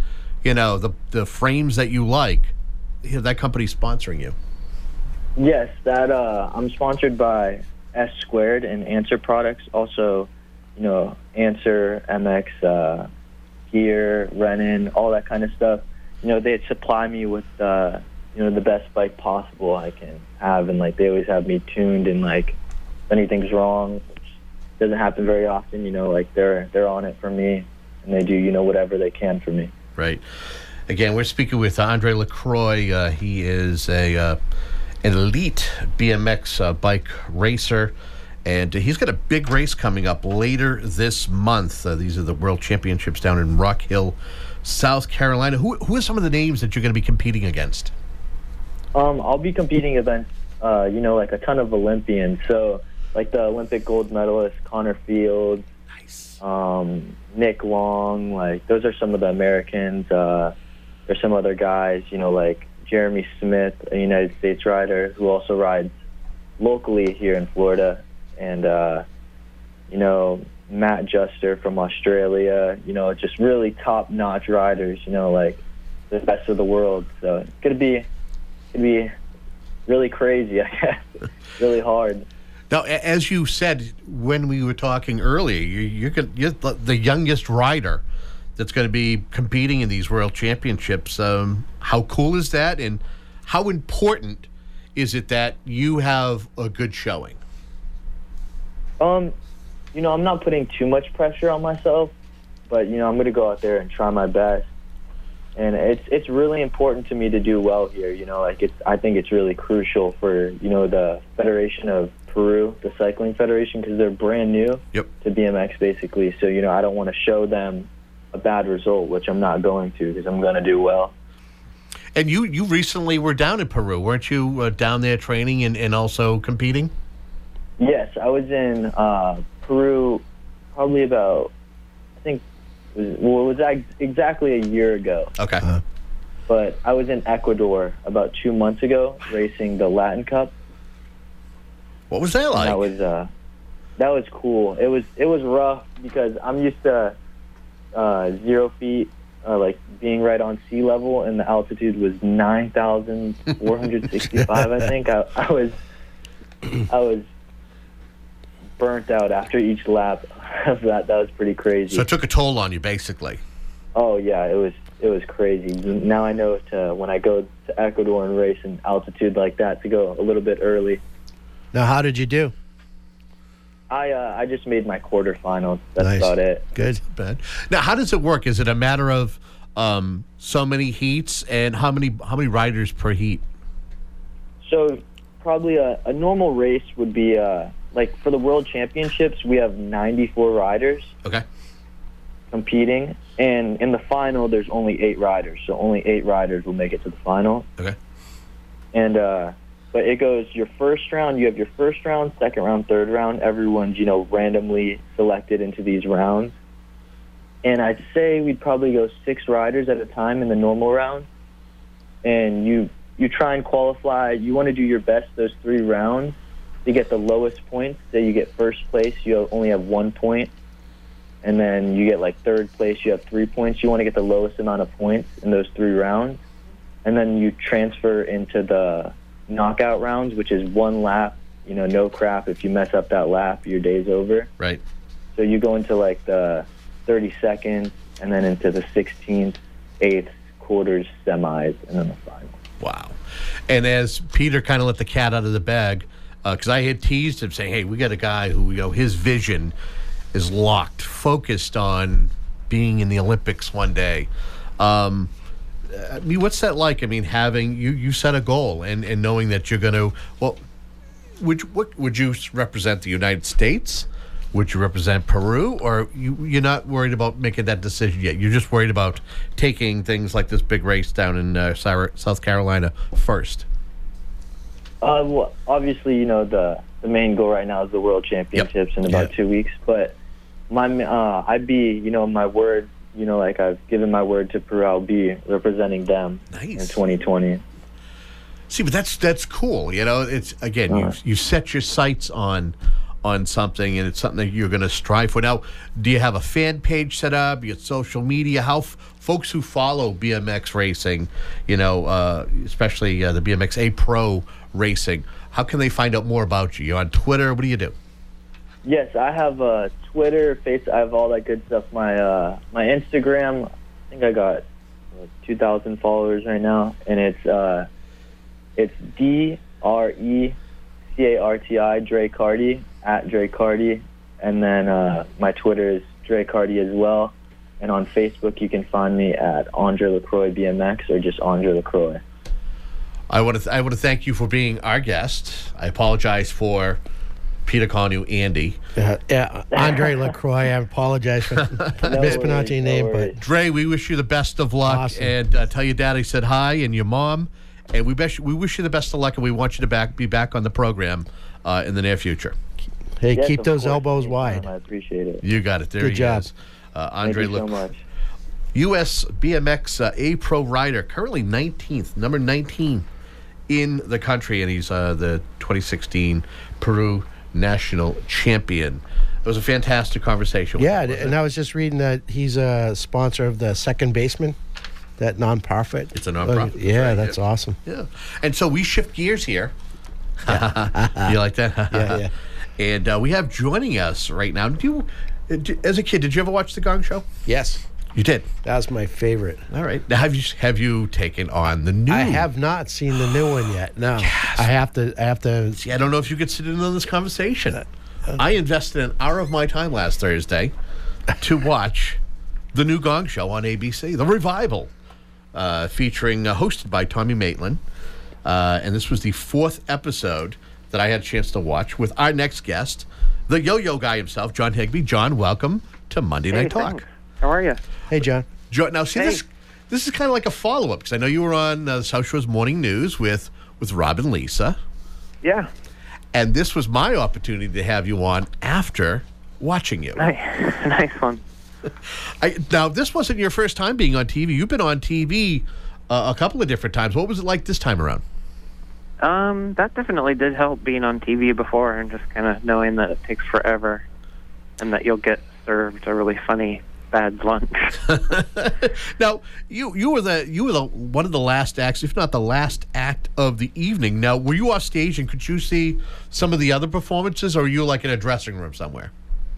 the frames that you like, that company's sponsoring you? Yes, that I'm sponsored by S-Squared and Answer products. Also, Answer, MX, gear, Renin, all that kind of stuff. They supply me with the best bike possible I can have, and they always have me tuned, and if anything's wrong, which doesn't happen very often, they're on it for me, and they do whatever they can for me. Right. Again, we're speaking with Andre LaCroix. He is an elite BMX bike racer, and he's got a big race coming up later this month. These are the World Championships down in Rock Hill, South Carolina. Who are some of the names that you're going to be competing against? I'll be competing against, a ton of Olympians. So, the Olympic gold medalist Connor Fields, nice. Nick Long, those are some of the Americans. There's some other guys, Jeremy Smith, a United States rider who also rides locally here in Florida, and Matt Juster from Australia. Just really top-notch riders. The best of the world. So it's gonna be really crazy, I guess. Really hard. Now, as you said when we were talking earlier, you're the youngest rider that's going to be competing in these World Championships. How cool is that, and how important is it that you have a good showing? I'm not putting too much pressure on myself, but I'm going to go out there and try my best. And it's really important to me to do well here. I think it's really crucial for the Federation of Peru, the cycling federation, because they're brand new to BMX basically. So I don't want to show them a bad result, which I'm not going to, because I'm going to do well. And you recently were down in Peru, weren't you? Down there training and also competing? Yes, I was in Peru probably about, I think, it was exactly a year ago. Okay. But I was in Ecuador about 2 months ago racing the Latin Cup. What was that like? That was cool. It was rough because I'm used to 0 feet, like being right on sea level, and the altitude was 9,465. I think I was burnt out after each lap of that. That was pretty crazy. So it took a toll on you, basically. Oh yeah, it was crazy. Now I know when I go to Ecuador and race in altitude like that to go a little bit early. Now, how did you do? I just made my quarterfinals. That's about it. Good. Bad. Now, how does it work? Is it a matter of so many heats, and how many riders per heat? So probably a normal race would be like for the World Championships, we have 94 riders. Okay. Competing, and in the final, there's only 8 riders. So only 8 riders will make it to the final. Okay. And but it goes your first round. You have your first round, second round, third round. Everyone's randomly selected into these rounds. And I'd say we'd probably go 6 riders at a time in the normal round. And you try and qualify. You want to do your best those 3 rounds to get the lowest points. Say you get first place, you only have 1 point. And then you get like third place, you have 3 points. You want to get the lowest amount of points in those 3 rounds. And then you transfer into the knockout rounds, which is 1 lap. No crap. If you mess up that lap, your day's over. Right. So you go into like the 32nd, and then into the 16th, 8th, quarters, semis, and then the final. Wow. And as Peter kind of let the cat out of the bag, because I had teased him saying, hey, we got a guy who, his vision is locked, focused on being in the Olympics one day. What's that like? Having you set a goal and knowing that you're going to, would you represent the United States? Would you represent Peru? Or you're not worried about making that decision yet? You're just worried about taking things like this big race down in South Carolina first? Well, obviously, the main goal right now is the World Championships in about 2 weeks. But I'd be, my word, like I've given my word to Peru, I'll be representing them in 2020. See, but that's cool. It's again, you set your sights on something, and it's something that you're going to strive for. Now, do you have a fan page set up? You got social media? How folks who follow BMX racing, especially the BMX A Pro racing, how can they find out more about you? You're on Twitter. What do you do? Yes, I have Twitter, Facebook. I have all that good stuff. My Instagram, I think I got 2,000 followers right now, and it's DRECARTI, Dre Carty, at Dre Carty, and then my Twitter is Dre Carty as well, and on Facebook you can find me at Andre LaCroix BMX or just Andre LaCroix. I want to thank you for being our guest. I apologize for Peter calling you Andy. Yeah, Andre LaCroix. I apologize for mispronouncing your name, but Dre, we wish you the best of luck, awesome. And tell your dad I said hi, and your mom, and we wish you the best of luck, and we want you to be back on the program in the near future. Hey, yes, keep those elbows wide. I appreciate it. You got it. There Good he job. is. Andre Thank you so much. U.S. BMX A Pro rider, currently 19th, number 19 in the country, and he's the 2016 Peru national champion. It was a fantastic conversation. Yeah, and I was just reading that he's a sponsor of the Second Baseman that nonprofit. It's a nonprofit. Yeah, right, that's awesome. Yeah. And so we shift gears here. You like that? Yeah. And we have joining us right now. As a kid, did you ever watch The Gong Show? Yes. You did? That was my favorite. All right. Now, have you taken on the new? I have not seen the new one yet. No. Yes. I have to. See, I don't know if you could sit in on this conversation. I invested an hour of my time last Thursday to watch the new Gong Show on ABC, The Revival, featuring hosted by Tommy Maitland. And this was the 4th episode that I had a chance to watch with our next guest, the yo-yo guy himself, John Higbee. John, welcome to Monday Night Talk. Thanks. How are you? Hey, John. Now, see, this is kind of like a follow-up, because I know you were on the South Shore's Morning News with Rob and Lisa. Yeah. And this was my opportunity to have you on after watching you. Nice one. Now, this wasn't your first time being on TV. You've been on TV a couple of different times. What was it like this time around? That definitely did help, being on TV before and just kind of knowing that it takes forever and that you'll get served a really funny bad lunch. Now, you were the one of the last acts, if not the last act of the evening. Now, were you off stage and could you see some of the other performances, or were you like in a dressing room somewhere?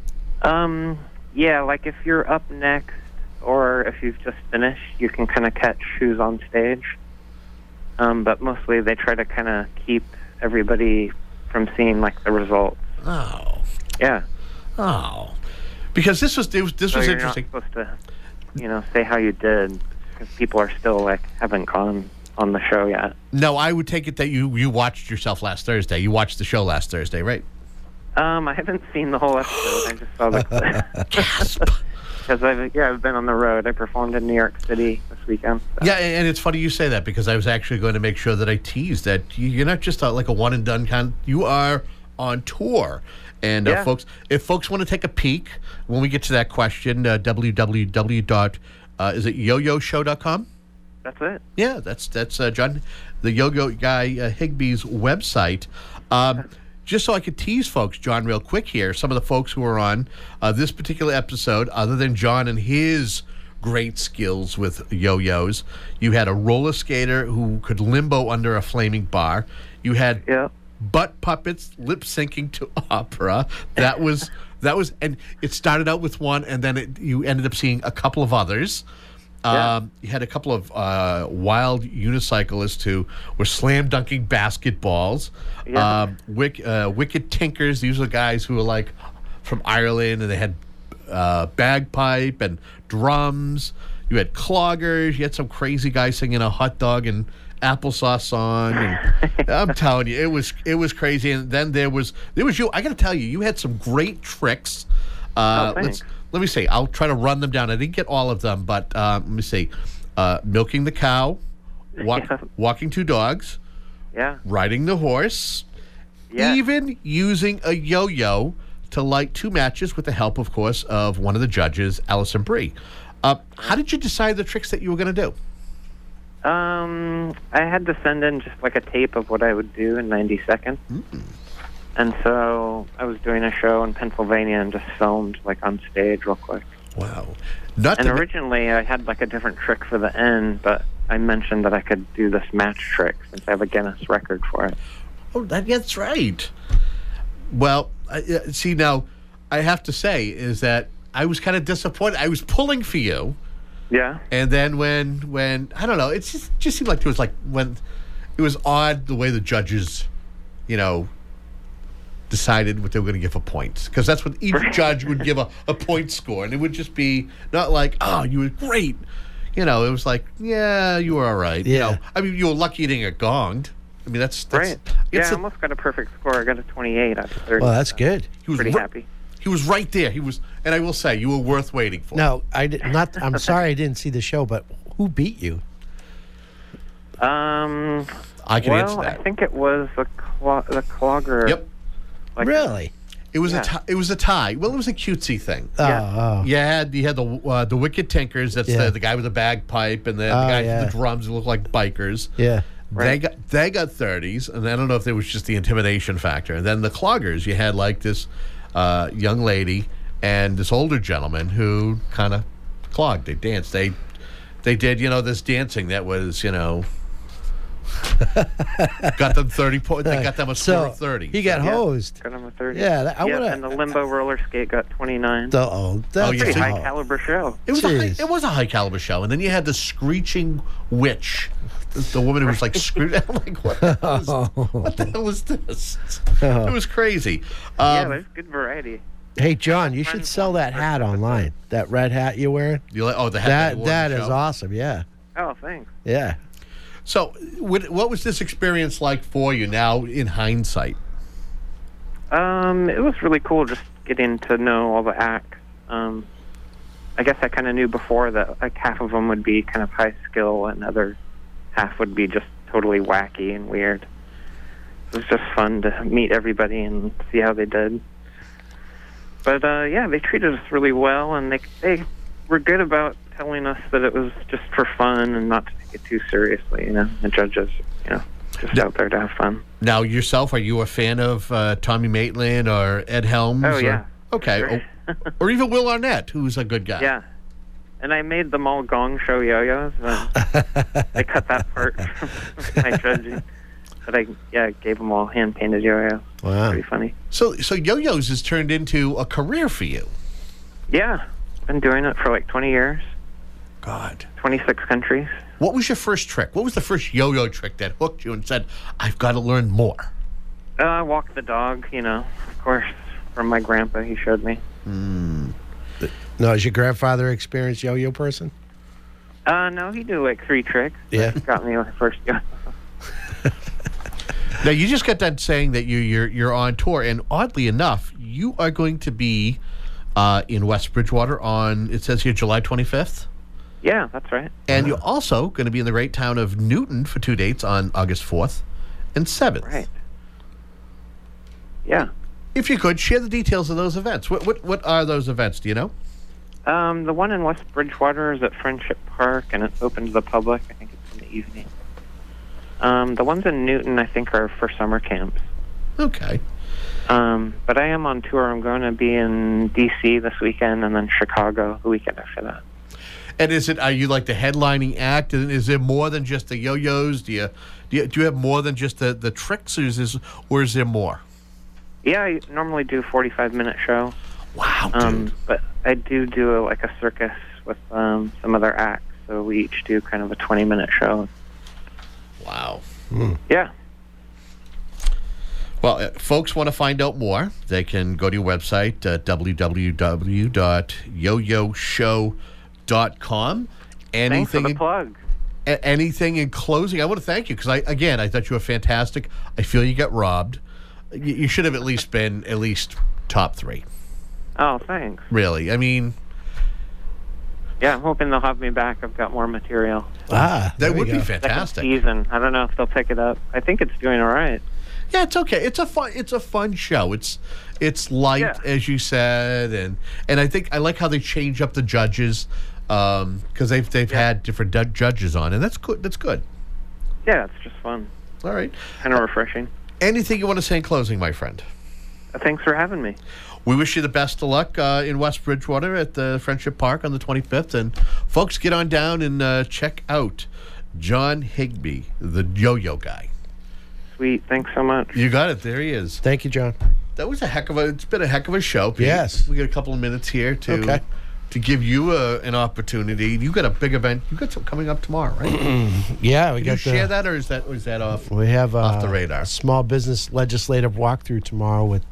Yeah, like if you're up next or if you've just finished, you can kind of catch who's on stage. But mostly they try to kind of keep everybody from seeing like the results. Oh. Yeah. Oh. Because this was you're interesting. Not supposed to, say how you did, because people are still like haven't gone on the show yet. No, I would take it that you watched yourself last Thursday. You watched the show last Thursday, right? I haven't seen the whole episode. I just saw the Gasp. Because I've been on the road. I performed in New York City this weekend. So. Yeah, and it's funny you say that, because I was actually going to make sure that I teased that you're not just like a one and done kind. You are on tour. And folks, if folks want to take a peek when we get to that question, is it yoyoshow.com? That's it. Yeah, that's John, the yo-yo guy Higbee's website. Just so I could tease folks, John, real quick here, some of the folks who are on this particular episode, other than John and his great skills with yo-yos, you had a roller skater who could limbo under a flaming bar. You had butt puppets lip syncing to opera. That was, and it started out with one, and then you ended up seeing a couple of others. You had a couple of wild unicyclists who were slam dunking basketballs. Wicked Tinkers. These were guys who were like from Ireland, and they had bagpipe and drums. You had cloggers. You had some crazy guy singing a hot dog and applesauce song, and I'm telling you, it was crazy. And then there was you. I got to tell you, you had some great tricks. Let me see. I'll try to run them down. I didn't get all of them, but let me see. Milking the cow, walking two dogs, riding the horse, even using a yo-yo to light two matches with the help, of course, of one of the judges, Allison Brie. How did you decide the tricks that you were going to do? I had to send in just like a tape of what I would do in 90 seconds. Mm-hmm. And so I was doing a show in Pennsylvania and just filmed like on stage real quick. Wow. Originally I had like a different trick for the end, but I mentioned that I could do this match trick since I have a Guinness record for it. Oh, that's right. Well, see, now I have to say is that I was kind of disappointed. I was pulling for you. Yeah. And then when I don't know, it just seemed like it was like when it was odd the way the judges, decided what they were going to give a point, because that's what each judge would give a point score, and it would just be not like, oh, you were great. It was like, yeah, you were all right. Yeah. I mean, you were lucky you didn't get gonged. I mean, that's right. I almost got a perfect score. I got a 28 out of 30. Well, that's good. He was pretty happy. He was right there. He was, and I will say, you were worth waiting for. No, I did not. I'm sorry I didn't see the show, but who beat you? I can answer that. I think it was the clogger. Yep. Really? It was a tie. Well, it was a cutesy thing. Oh. You had the Wicked Tinkers. That's the guy with the bagpipe, and the guy with the drums who look like bikers. Yeah. They got 30s, and I don't know if there was just the intimidation factor. And then the cloggers, you had like this young lady and this older gentleman who kind of clogged. They danced. They They did, this dancing that was, got them 30 points. They got them a score of 30. He got hosed. Got him a 30. Yeah, and the limbo roller skate got 29. That's a pretty high caliber show. It was a high caliber show, and then you had the screeching witch, the woman who was like screaming. I'm like, what the hell was this? It was crazy. There's good variety. Hey, John, you should sell that hat online. That red hat you're wearing. The hat that is awesome. Yeah. Oh, thanks. Yeah. So, what was this experience like for you now in hindsight? It was really cool just getting to know all the acts. I guess I kind of knew before that like half of them would be kind of high skill and other half would be just totally wacky and weird. It was just fun to meet everybody and see how they did. But they treated us really well, and they were good about telling us that it was just for fun and not to take it too seriously. The judges, just out there to have fun. Now, yourself, are you a fan of Tommy Maitland or Ed Helms? Oh, yeah. Okay. Sure. Or even Will Arnett, who's a good guy. Yeah. And I made them all gong show yo-yos. I cut that part from my judging. But I gave them all hand-painted yo-yos. Wow. Pretty funny. So yo-yos has turned into a career for you. Yeah. Been doing it for like 20 years. God. 26 countries. What was your first trick? What was the first yo-yo trick that hooked you and said, I've got to learn more? I walked the dog, of course, from my grandpa. He showed me. Now, is your grandfather an experienced yo-yo person? No, he knew like 3 tricks. Yeah. Got me my first yo. Now, you just got done saying that you're on tour, and oddly enough, you are going to be in West Bridgewater on, it says here, July 25th? Yeah, that's right. And you're also going to be in the great town of Newton for 2 dates on August 4th and 7th. Right. Yeah. If you could, share the details of those events. What are those events, do you know? The one in West Bridgewater is at Friendship Park, and it's open to the public. I think it's in the evening. The ones in Newton, I think, are for summer camps. Okay. But I am on tour. I'm going to be in D.C. this weekend and then Chicago the weekend after that. And are you like the headlining act? And is there more than just the yo-yos? Do you have more than just the tricks, or is there more? Yeah, I normally do a 45-minute show. Wow, dude. But I do a circus with some other acts, so we each do kind of a 20-minute show. Wow. Yeah. Well, if folks want to find out more, they can go to your website, www.yoyoshow.com. Thanks for the plug. Anything in closing? I want to thank you because, I thought you were fantastic. I feel you got robbed. You should have at least been top 3. Oh, thanks. Really. I mean... Yeah, I'm hoping they'll have me back. I've got more material. That would be fantastic. Second season. I don't know if they'll pick it up. I think it's doing all right. Yeah, it's okay. It's a fun show. It's light, as you said, and I think I like how they change up the judges because they've had different judges on, and that's good. That's good. Yeah, it's just fun. All right. Kind of refreshing. Anything you want to say in closing, my friend? Thanks for having me. We wish you the best of luck in West Bridgewater at the Friendship Park on the 25th. And folks, get on down and check out John Higbee, the yo-yo guy. Sweet. Thanks so much. You got it. There he is. Thank you, John. That was it's been a heck of a show, Pete. Yes. We got a couple of minutes here to give you an opportunity. You got a big event. You got something coming up tomorrow, right? Yeah. Can you share that, or is that off? We have off the radar. A small business legislative walkthrough tomorrow with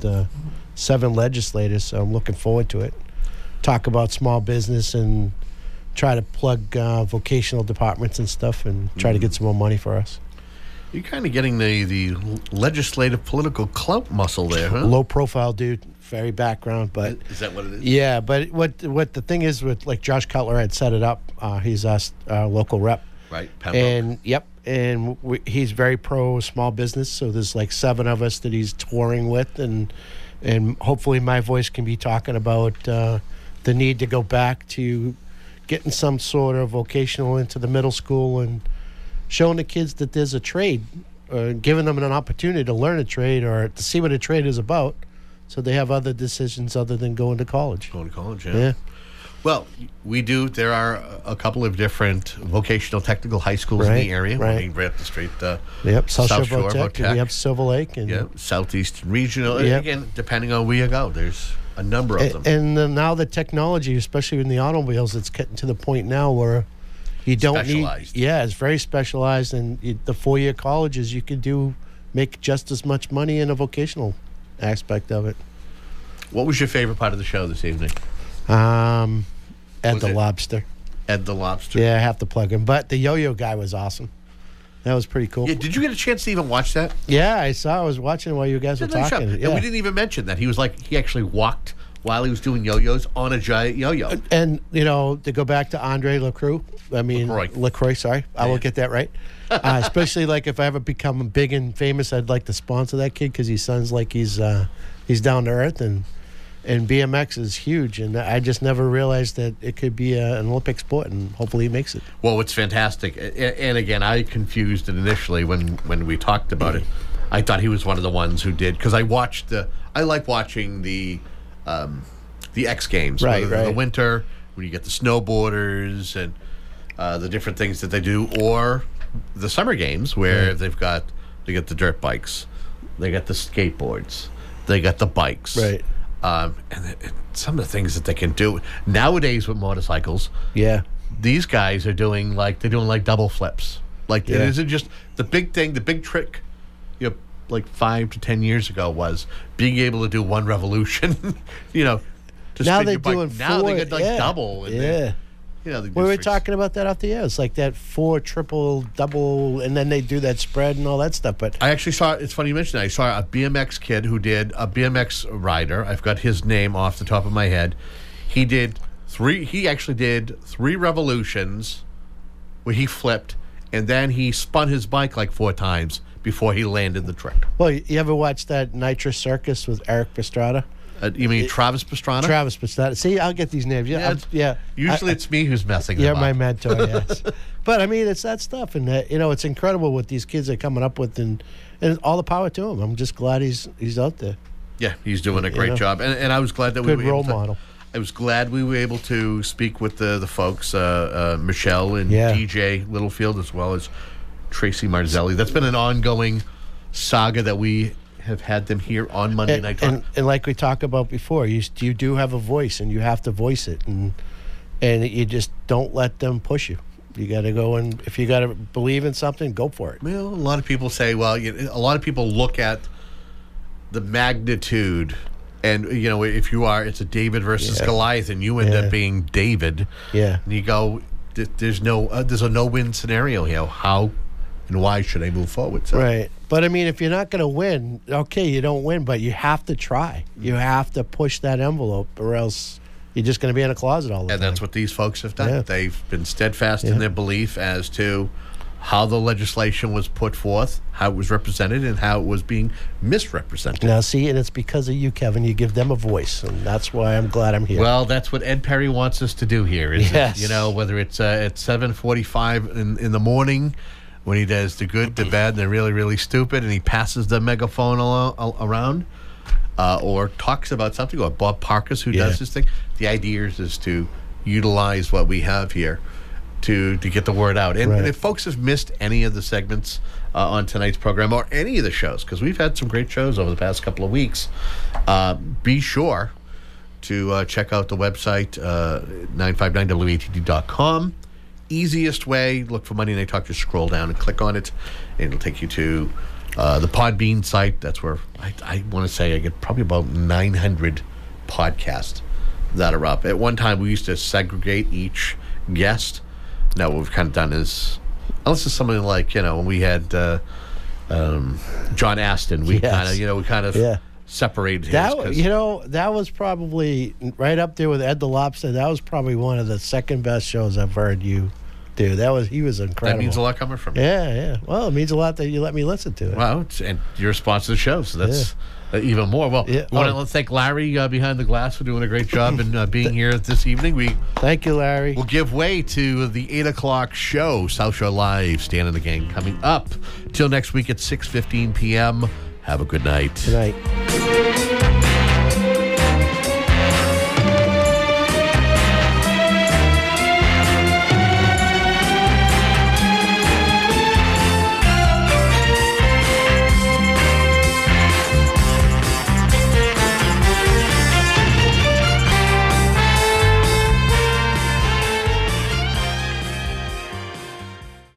7 legislators, so I'm looking forward to it. Talk about small business and try to plug vocational departments and stuff and try to get some more money for us. You're kind of getting the legislative political clout muscle there, huh? Low profile dude, very background, but... Is that what it is? Yeah, but what the thing is with, like, Josh Cutler had set it up, he's our local rep. Right, Pembroke. And he's very pro small business, so there's like 7 of us that he's touring with, and hopefully my voice can be talking about the need to go back to getting some sort of vocational into the middle school and showing the kids that there's a trade, giving them an opportunity to learn a trade or to see what a trade is about, so they have other decisions other than going to college. Going to college, yeah. Well, we do. There are a couple of different vocational technical high schools in the area. Right. I mean, right up the street. South Shore Votech, and we have Silver Lake. And Southeastern Regional. And again, depending on where you go, there's a number of them. And now the technology, especially in the automobiles, it's getting to the point now where you don't need... it's very specialized. And the 4-year colleges, you can make just as much money in a vocational aspect of it. What was your favorite part of the show this evening? Ed the Lobster. Ed the Lobster. Yeah, I have to plug him. But the yo-yo guy was awesome. That was pretty cool. Yeah, did you get a chance to even watch that? Yeah, I was watching while you guys were talking. Yeah. And we didn't even mention that. He actually walked while he was doing yo-yos on a giant yo-yo. And, to go back to Andre LaCroix, sorry. I will get that right. Especially like if I ever become big and famous, I'd like to sponsor that kid because he sounds like he's down to earth and BMX is huge, and I just never realized that it could be an Olympic sport, and hopefully he makes it. Well, it's fantastic. And again, I confused it initially when we talked about it. I thought he was one of the ones who did, because I like watching the X Games. Right. The winter, when you get the snowboarders and the different things that they do, or the summer games where they get the dirt bikes, they got the skateboards, they got the bikes. Right. And some of the things that they can do nowadays with motorcycles. Yeah, these guys are doing double flips. It isn't just the big thing. The big trick, like 5 to 10 years ago, was being able to do one revolution. To now they're doing now four, they got double. And we were talking about that off the air. It's like that 4 triple double, and then they do that spread and all that stuff. But I actually saw, it's funny you mention that, I saw a BMX kid who did, a BMX rider, I've got his name off the top of my head. He actually did 3 revolutions where he flipped, and then he spun his bike like 4 times before he landed the trick. Well, you ever watch that Nitrous Circus with Eric Pastrana? You mean Travis Pastrana? Travis Pastrana. See, I'll get these names. Usually it's me who's messing them You're up. my mentor, yes. But, I mean, it's that stuff. And, it's incredible what these kids are coming up with. And all the power to him. I'm just glad he's out there. Yeah, he's doing a great job. And I was glad that Good we were role model. I was glad we were able to speak with the folks, Michelle and DJ Littlefield, as well as Tracy Marzelli. That's been an ongoing saga that we have had them here on Monday Night Talk. And like we talked about before, you do have a voice, and you have to voice it, and you just don't let them push you. You got to go, and if you got to believe in something, go for it. Well, a lot of people say, a lot of people look at the magnitude, and if it's a David versus Goliath, and you end up being David, and you go, there's a no-win scenario here. How and why should I move forward? So. Right. But, I mean, if you're not going to win, okay, you don't win, but you have to try. You have to push that envelope, or else you're just going to be in a closet all the time. And that's what these folks have done. Yeah. They've been steadfast in their belief as to how the legislation was put forth, how it was represented, and how it was being misrepresented. Now, see, and it's because of you, Kevin. You give them a voice, and that's why I'm glad I'm here. Well, that's what Ed Perry wants us to do here. Whether it's at 7:45 in the morning, when he does the good, the bad, and the really, really stupid, and he passes the megaphone around, or talks about something, or Bob Parkus, who does this thing. The idea is to utilize what we have here to get the word out. And if folks have missed any of the segments on tonight's program, or any of the shows, because we've had some great shows over the past couple of weeks, be sure to check out the website, 959WATD.com. Easiest way, look for Monday Night Talk, just scroll down and click on it, and it'll take you to the Podbean site. That's where I want to say I get probably about 900 podcasts that are up. At one time, we used to segregate each guest. Now what we've kind of done is, unless it's something like, when we had John Aston, we kind of separated his. That was probably right up there with Ed the Lobster. That was probably one of the second best shows I've heard you do. He was incredible. That means a lot coming from you. Yeah. Well, it means a lot that you let me listen to it. Well, and you're a sponsor of the show, so that's even more. Well, we want to thank Larry behind the glass for doing a great job and being here this evening. Thank you, Larry. We'll give way to the 8 o'clock show, South Shore Live, Stan and the Gang, coming up. Till next week at 6:15 p.m. Have a good night. Good night.